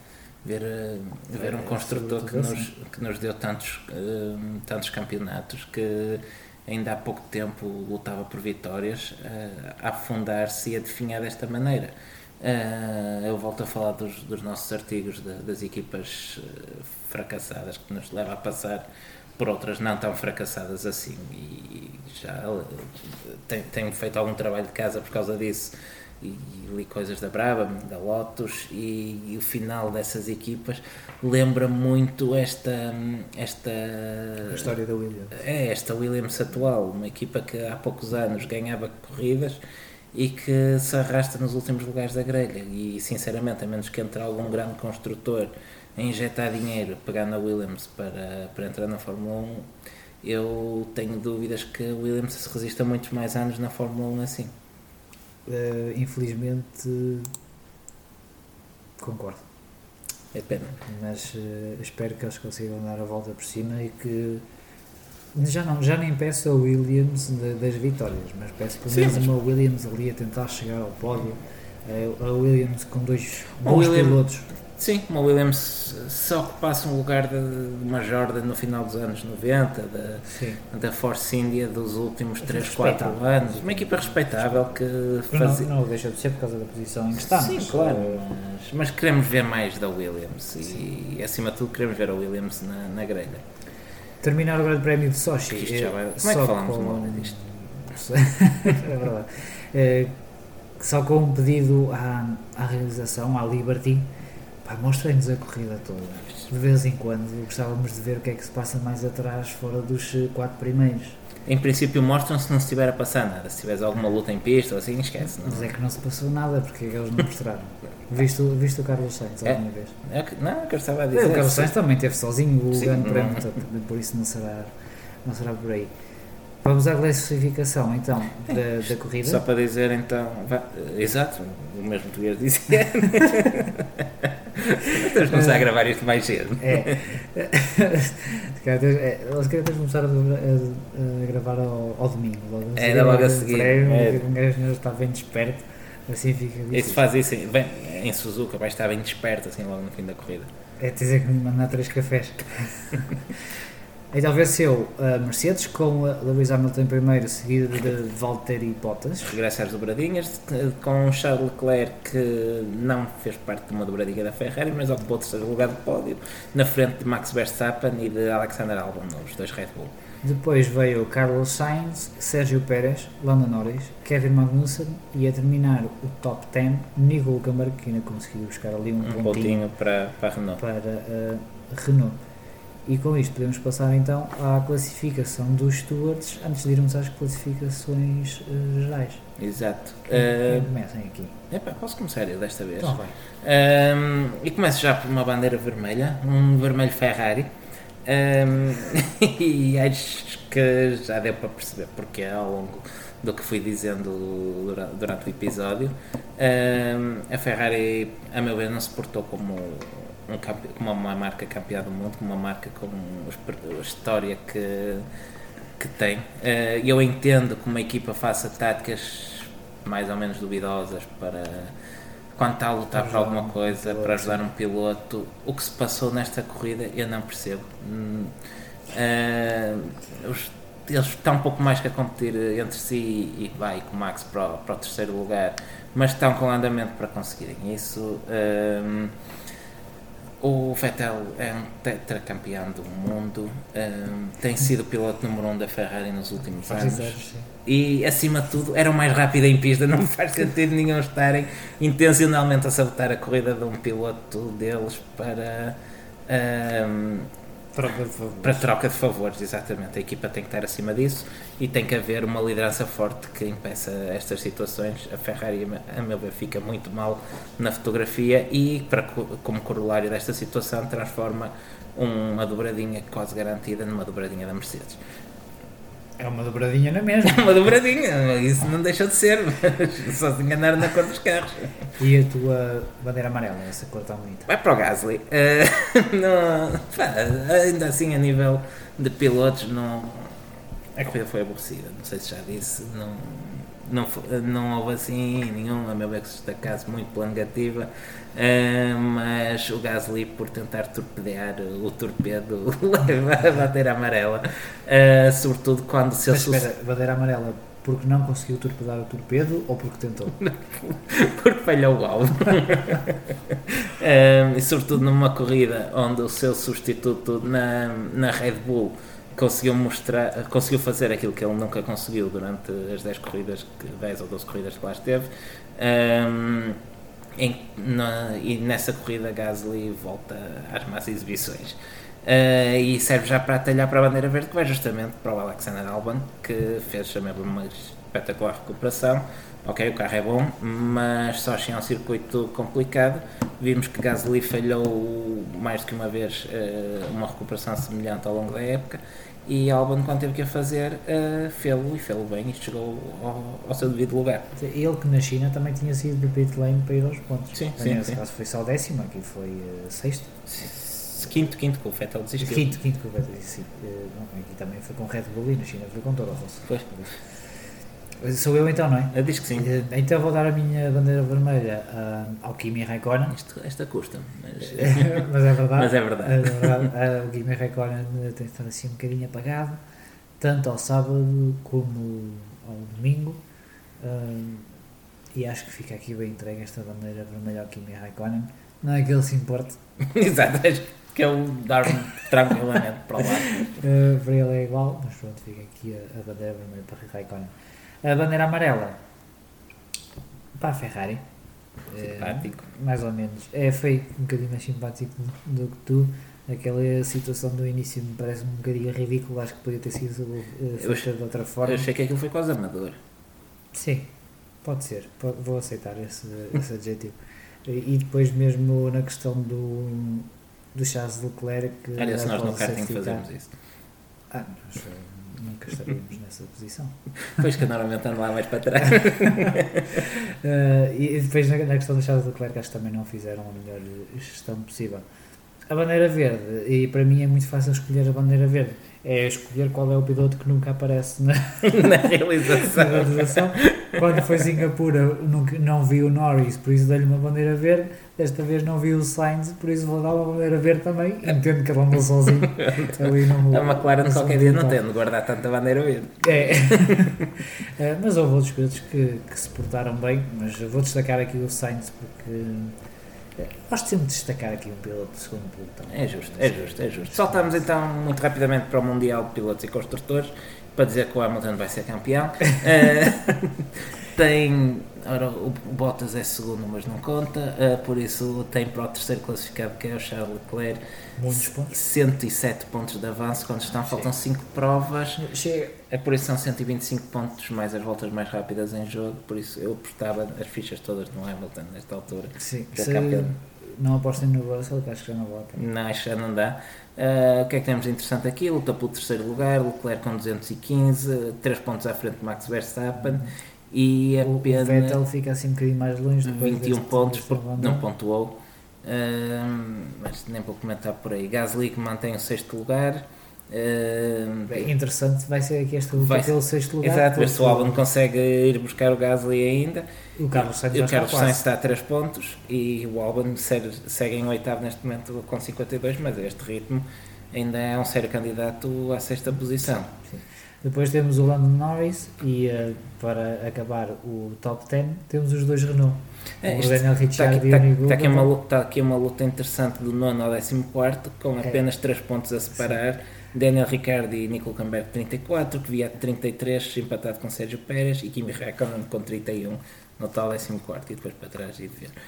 ver um construtor que nos deu tantos campeonatos, que ainda há pouco tempo lutava por vitórias, a afundar-se e a definhar desta maneira. Eu volto a falar dos nossos artigos das equipas fracassadas, que nos leva a passar por outras não tão fracassadas assim, e já tenho feito algum trabalho de casa por causa disso, e li coisas da Brabham, da Lotus, e o final dessas equipas lembra muito a história da Williams. Esta Williams atual, uma equipa que há poucos anos ganhava corridas e que se arrasta nos últimos lugares da grelha, e sinceramente, a menos que entre algum grande construtor a injetar dinheiro, pegar na Williams para entrar na Fórmula 1, eu tenho dúvidas que a Williams se resista muitos mais anos na Fórmula 1 assim. Infelizmente concordo. É pena. Mas espero que eles consigam dar a volta por cima e que já nem peço a Williams das vitórias, mas peço pelo menos uma Williams ali a tentar chegar ao pódio, a Williams com dois bons pilotos. Sim, uma Williams se ocupasse um lugar de uma Jordan no final dos anos 90, da Force India dos últimos 3, 4 anos, uma equipa respeitável que fazia... Não deixa de ser por causa da posição em que está. Sim, claro, mas queremos ver mais da Williams e acima de tudo queremos ver a Williams na grelha. Terminar o Grande Prémio de Sochi. Como é que falamos uma hora disto? É verdade. Só com um pedido à realização, à Liberty. Mostrem-nos a corrida toda. De vez em quando gostávamos de ver o que é que se passa mais atrás, fora dos 4 primeiros. Em princípio mostram se não estiver a passar nada. Se tiveres alguma luta em pista ou assim, esquece. Não? Mas é que não se passou nada, porque eles não mostraram. Viste o Carlos Sainz alguma vez? Não, que eu estava a dizer. O Carlos Sainz também teve sozinho o grande prémio, por isso não será por aí. Vamos à classificação então da corrida. Só para dizer então, exato, o mesmo que tu ias dizer. Temos de começar a gravar isto mais cedo. Se calhar tens de começar a gravar ao domingo. Logo a seguir. Um gajo está bem desperto, assim fica difícil. Isso faz isso em Suzuka, vai estar bem desperto assim logo no fim da corrida. É dizer que me mandar 3 cafés. Então venceu a Mercedes com a Lewis Hamilton em primeiro, seguido de Valtteri Bottas. Regressa às dobradinhas, com Charles Leclerc, que não fez parte de uma dobradinha da Ferrari, mas ocupou o terceiro lugar do pódio, na frente de Max Verstappen e de Alexander Albon, os dois Red Bull. Depois veio Carlos Sainz, Sérgio Pérez, Lando Norris, Kevin Magnussen e a terminar o top 10, Nico Hülkenberg, que ainda conseguiu buscar ali um pontinho para a Renault. Para a Renault. E com isto podemos passar então à classificação dos stewards antes de irmos às classificações gerais. Exato. Comecem aqui. Posso começar eu desta vez? Então vai. E começo já por uma bandeira vermelha, um vermelho Ferrari. E acho que já deu para perceber porque ao longo do que fui dizendo durante o episódio. A Ferrari, a meu ver, não se portou como uma marca campeã do mundo, como uma marca com a história que tem. Eu entendo que uma equipa faça táticas mais ou menos duvidosas para quando está a lutar por alguma coisa, para ajudar um piloto. O que se passou nesta corrida eu não percebo. Eles estão um pouco mais que a competir entre si e vai com o Max para o terceiro lugar, mas estão com andamento para conseguirem isso. O Vettel é um tetracampeão do mundo, tem sido o piloto número 1 da Ferrari nos últimos anos e, acima de tudo, era o mais rápido em pista. Não faz sentido nenhum estarem intencionalmente a sabotar a corrida de um piloto deles para troca de favores, exatamente. A equipa tem que estar acima disso e tem que haver uma liderança forte que impeça estas situações. A Ferrari, a meu ver, fica muito mal na fotografia e, como corolário desta situação, transforma uma dobradinha quase garantida numa dobradinha da Mercedes. É uma dobradinha na mesma. É uma dobradinha, isso não deixa de ser, mas só se enganar na cor dos carros. E a tua bandeira amarela, essa cor tão bonita? Vai para o Gasly. Ainda assim, a nível de pilotos, a corrida foi aborrecida. Não sei se já disse, não houve assim nenhum, a meu ver, que se destacasse muito pela negativa. Mas o Gasly, por tentar torpedear o torpedo, leva a bandeira amarela, sobretudo quando se Mas espera, bandeira amarela porque não conseguiu torpedar o torpedo ou porque tentou? Porque falhou o alvo. E sobretudo numa corrida onde o seu substituto na Red Bull conseguiu fazer aquilo que ele nunca conseguiu durante as 10 ou 12 corridas que lá esteve. E nessa corrida Gasly volta às más exibições, e serve já para atalhar para a bandeira verde, que vai justamente para o Alexander Albon, que fez mesmo uma espetacular recuperação. Ok, o carro é bom, mas só achei um circuito complicado. Vimos que Gasly falhou mais do que uma vez uma recuperação semelhante ao longo da época, e Albon, quando teve que a fazer, fê-lo bem e chegou ao seu devido lugar. Ele, que na China também tinha sido do pit lane para ir aos pontos. Sim, nesse caso foi só 10º, aqui foi 6º. Quinto que o Vettel desistiu. Quinto que o Vettel desistiu. Aqui também foi com Red Bull e na China foi com Toro Rosso. Pois. Sou eu então, não é? Eu digo que sim. Então vou dar a minha bandeira vermelha ao Kimi Raikkonen. Esta custa, mas é verdade. Mas é verdade. O Kimi Raikkonen tem estado assim um bocadinho apagado, tanto ao sábado como ao domingo, e acho que fica aqui bem entregue esta bandeira vermelha ao Kimi Raikkonen. Não é que ele se importe. Exato, acho que ele dá-me tranquilamente para o lado. Para ele é igual, mas pronto, fica aqui a bandeira vermelha para Raikkonen. A bandeira amarela para a Ferrari. Simpático. Mais ou menos. Foi um bocadinho mais simpático do que tu. Aquela situação do início me parece um bocadinho ridícula. Acho que podia ter sido feita de outra forma. Eu achei que aquilo foi quase amador. Sim, pode ser. Vou aceitar esse adjetivo. E depois mesmo na questão do Charles Leclerc. Olha, se nós no karting fazemos isso. Nós nunca estaríamos nessa posição. Pois que normalmente ando lá mais para trás. E depois na questão do Charles Leclerc, acho que também não fizeram a melhor gestão possível. A bandeira verde, e para mim é muito fácil escolher a bandeira verde, é escolher qual é o piloto que nunca aparece na realização. Quando foi Singapura não vi o Norris, por isso dei-lhe uma bandeira verde. Desta vez não vi o Sainz, por isso vou dar uma bandeira verde também. Entendo que ele andou sozinho ali no, a McLaren qualquer dia não tem de guardar tanta bandeira verde. Mas houve outros pilotos que se portaram bem, mas vou destacar aqui o Sainz porque Gosto sempre de destacar aqui um piloto de segundo pelotão. É justo. Saltamos então muito rapidamente para o Mundial de Pilotos e Construtores para dizer que o Hamilton vai ser campeão. Ora, o Bottas é segundo, mas não conta, por isso tem para o terceiro classificado, que é o Charles Leclerc, Muitos pontos. 107 pontos de avanço quando faltam 5 provas. Chega. Por isso são 125 pontos mais as voltas mais rápidas em jogo, por isso eu apostava as fichas todas no Hamilton nesta altura. Sim, Que é se campeão. não apostem no Russell, que acho que já não volta. Não, acho que já não dá. O que é que temos de interessante aqui? Luta pelo terceiro lugar, Leclerc com 215, 3 pontos à frente de Max Verstappen. E O Vettel fica assim um bocadinho mais longe, depois 21 pontos, porque deste não pontuou, mas nem vou comentar por aí. Gasly que mantém o sexto lugar. Bem, interessante vai ser aqui esta luta pelo sexto lugar. Exato, ver se o Albon consegue ir buscar o Gasly ainda. O Carlos Sainz E o Carlos está Sainz está a 3 pontos e o Albon segue em oitavo neste momento com 52, mas a este ritmo ainda é um sério candidato à sexta posição. Sim. Depois temos o Lando Norris e para acabar o top 10 temos os dois Renault. O Daniel Ricciardo e o Nico. Está aqui uma luta interessante do 9º ao 14º com apenas 3 pontos a separar. Sim. Daniel Ricciardo e Nico Hülkenberg 34, Kvyat 33, empatado com Sérgio Pérez, e Kimi Räikkönen com 31 no tal 14º, e depois para trás e de ver.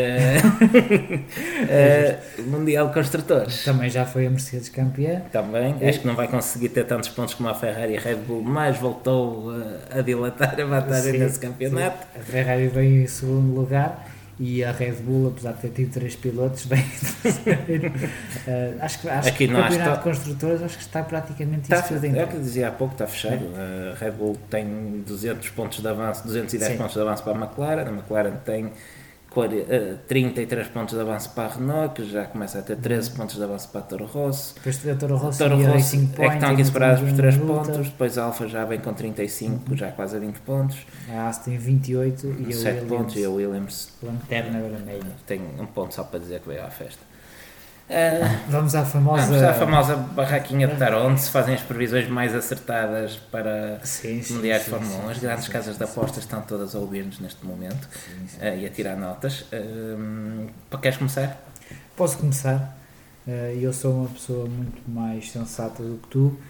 Mundial de Construtores. Também já foi a Mercedes campeã. Também, acho que não vai conseguir ter tantos pontos como a Ferrari e a Red Bull, mas voltou a dilatar a vantagem nesse campeonato. Sim. A Ferrari veio em segundo lugar e a Red Bull, apesar de ter tido 3 pilotos, bem acho que o campeonato de construtores acho que está praticamente isso tudo. É o que eu dizia há pouco, está fechado. A Red Bull tem 200 pontos de avanço, 210 pontos de avanço para a McLaren tem 33 pontos de avanço para a Renault, que já começa a ter 13 pontos de avanço para a Toro Rosso. Depois a Toro Rosso é que estão aqui separados por 3 pontos. Depois a Alfa já vem com 35, já quase a 20 pontos. A Aston tem 28 e 7 pontos, e a Williams lanterna vermelha tem um ponto só para dizer que veio à festa. Vamos à famosa barraquinha de Tarot, onde se fazem as previsões mais acertadas para mundiais de Fórmula 1. As grandes casas de apostas estão todas a ouvir-nos neste momento e a tirar notas. Queres começar? Posso começar. Eu sou uma pessoa muito mais sensata do que tu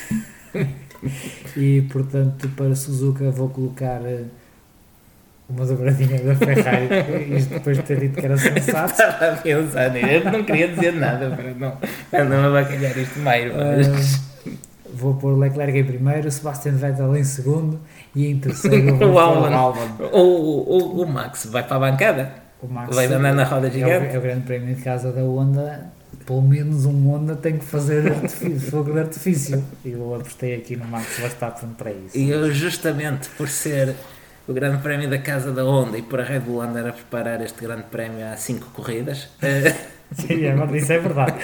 e, portanto, para Suzuka vou colocar uma dobradinha da Ferrari, isto depois de ter dito que era sensato. Estava a pensar nisso, eu não queria dizer nada para não abacalhar isto meio, mas... Vou pôr o Leclerc em primeiro, o Sebastian Vettel em segundo e em terceiro vou pôr o Albon. O Max vai para a bancada? O Max vai andar na roda gigante? É o grande prémio de casa da Honda. Pelo menos um Honda tem que fazer fogo de artifício e eu apostei aqui no Max Verstappen para isso. E eu, justamente por ser o grande prémio da casa da Honda e por a Red Bull andar a preparar este grande prémio há 5 corridas. Sim, isso é verdade.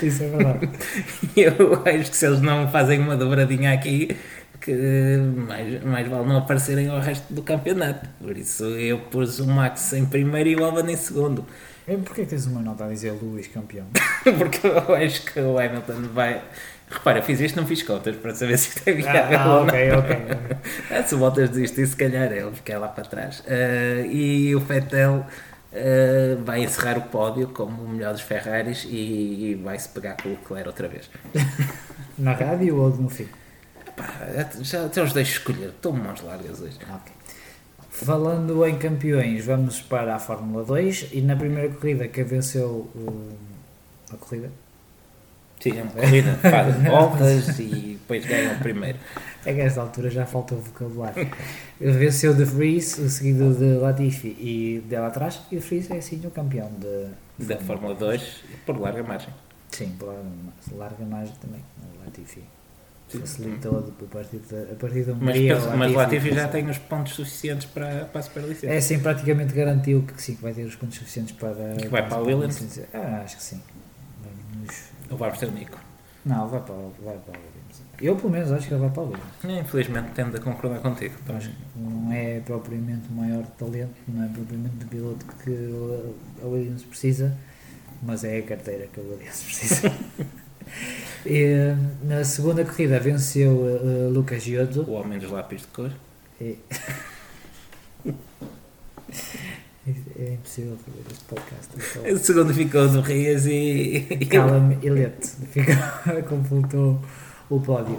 Eu acho que se eles não fazem uma dobradinha aqui, que mais vale não aparecerem ao resto do campeonato. Por isso eu pus o Max em primeiro e o Albon em segundo. Porquê que tens uma nota a dizer Lewis campeão? Porque eu acho que o Hamilton vai... Repara, eu fiz isto, não fiz contas para saber se isto é viável ou não. Ok. Se o Bottas desistir, se calhar ele fica lá para trás. E o Vettel vai encerrar o pódio como o melhor dos Ferraris e vai-se pegar com o Leclerc outra vez. Na rádio ou no fim? Já os deixo escolher, estou mãos largas hoje. Ok. Falando em campeões, vamos para a Fórmula 2 e na primeira corrida que venceu a corrida? Sim, é uma corrida, faz voltas e depois ganha o primeiro. É que a esta altura já falta o vocabulário. Venceu de Vries, seguido de Latifi e dela atrás, e de Vries é assim o campeão da Fórmula 2 por larga margem. Sim, por larga margem também, Latifi. Facilitou a partir da Hungria. Mas Latifi já tem os pontos suficientes para a superlicença. É sim, praticamente garantiu que sim, que vai ter os pontos suficientes para... Que vai para a Williams? Acho que sim. Ou vai para o Nico? Não, vai para a Williams. Eu pelo menos acho que ele vai para a Williams. Infelizmente tendo a concordar contigo. Mas não é propriamente o maior talento, não é propriamente o piloto que a Williams precisa, mas é a carteira que a Williams precisa. E, na segunda corrida venceu Lucas Giotto, o homem dos lápis de cor. É impossível fazer este podcast. O segundo ficou do Rias e. Cala-me e lê-te. Completou o pódio.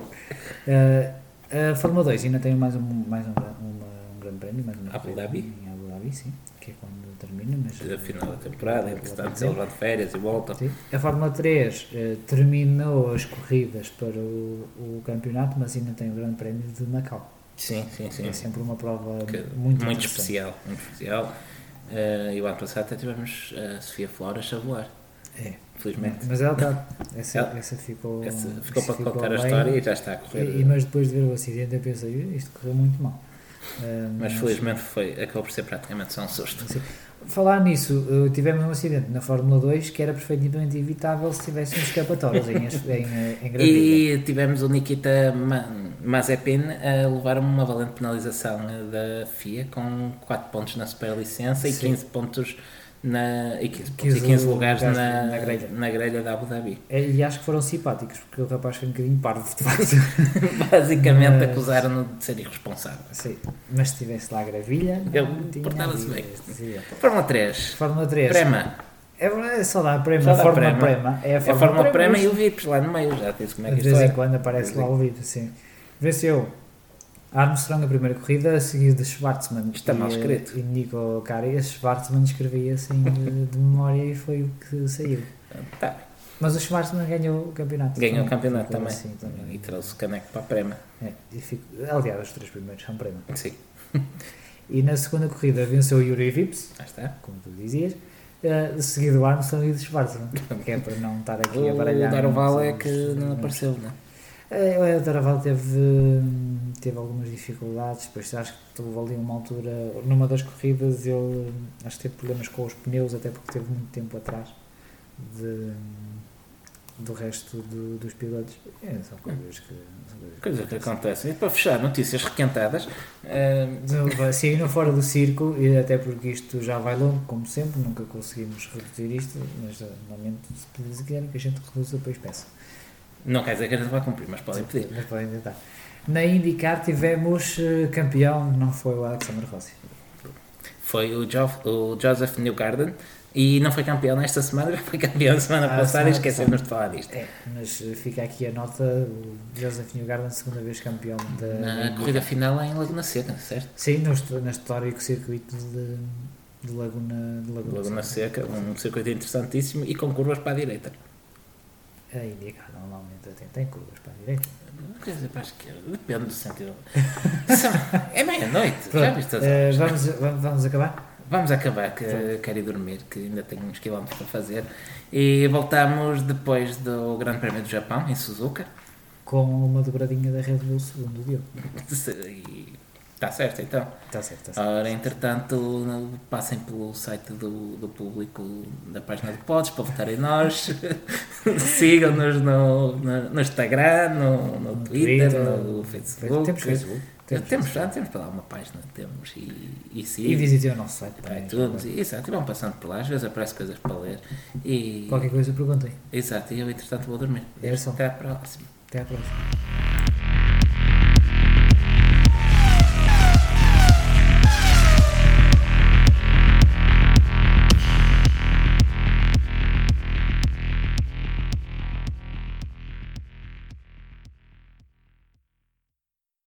A Fórmula 2 ainda tem mais um grande prémio, mais uma Abu corrida Dhabi? Em Abu Dhabi, sim, que é quando termina. Mas, A final da temporada, entretanto, eles vão de férias e voltam. sim. A Fórmula 3 terminou as corridas para o campeonato, mas ainda tem o grande prémio de Macau. Sim. É sempre uma prova Muito muito especial. Muito especial. E o ano passado até tivemos a Sofia Flores a voar. É. Felizmente. Mas ela está. Essa ficou. Ficou para contar a bem. história e já está a correr. Mas depois de ver o acidente, eu pensei, isto correu muito mal. Mas felizmente acabou por ser praticamente só um susto. Sim. Falar nisso, tivemos um acidente na Fórmula 2 que era perfeitamente evitável se tivessem escapatórios em Gravilha. E tivemos o Nikita Mazepin a levar uma valente penalização da FIA com 4 pontos na superlicença e 15 pontos e 15 lugares na grelha da Abu Dhabi. E acho que foram simpáticos, porque o rapaz foi um bocadinho parvo, de facto. Basicamente acusaram-no de ser irresponsável. Sim, mas se tivesse lá a gravilha, ele portava-se bem. Fórmula 3. Fórmula 3. Prema. É só dar Prema. Fórmula Prema. É a Fórmula Prema e o Vips lá no meio. Já disse como é que isto é. De vez em quando aparece lá o Vips, sim. Venceu Armstrong a primeira corrida, a seguir de Schwartzman. Está mal escrito. E Nico Kari. Schwartzman escrevia assim de memória e foi o que saiu. Tá. Mas o Schwartzman ganhou o campeonato. Ganhou o campeonato também. Assim, também. E trouxe o caneco para a Prema. Aliás, os 3 primeiros são Prema. Sim. E na segunda corrida venceu o Yuri Vips, como tu dizias, seguido do Armstrong e do Schwartzman. Que é para não estar aqui a baralhar. O Daroval é que não apareceu, não é? O Daroval teve algumas dificuldades, depois acho que houve ali uma altura, numa das corridas, ele acho que teve problemas com os pneus, até porque teve muito tempo atrás do resto dos pilotos. São coisas que acontecem. E para fechar, notícias requentadas. Sim, não fora do circo, e até porque isto já vai longo, como sempre, nunca conseguimos reduzir isto, mas normalmente se quiserem que a gente reduza, depois peça. Não quer dizer que a gente vai cumprir, mas podem pedir. Mas podem tentar. Na IndyCar tivemos campeão, não foi o Alexander Rossi. Foi o Joseph Newgarden e não foi campeão nesta semana, já foi campeão na semana passada e esquecemos de falar disto. Mas fica aqui a nota, o Joseph Newgarden, segunda vez campeão na corrida final em Laguna Seca, certo? Sim, no histórico circuito de Laguna Seca, um circuito interessantíssimo e com curvas para a direita. A IndyCar normalmente tem curvas para a direita. Quer dizer, para a esquerda, depende do sentido. É meia-noite, já viste vamos acabar? Vamos acabar, que quero ir dormir, que ainda tenho uns quilómetros para fazer. E voltamos depois do Grande Prémio do Japão, em Suzuka. Com uma dobradinha da Red Bull, segundo o Diogo. Está certo, então. Está certo. Ora, entretanto, passem pelo site do público da página do Pods para votarem em nós. Sigam-nos no Instagram, no Twitter, no Facebook. Temos Facebook. Temos para lá uma página, temos e sim. E visitem o nosso site. Exato, e vão passando por lá, às vezes aparece coisas para ler. Qualquer coisa perguntem. Exato, e eu entretanto vou dormir. Até à próxima. Até à próxima.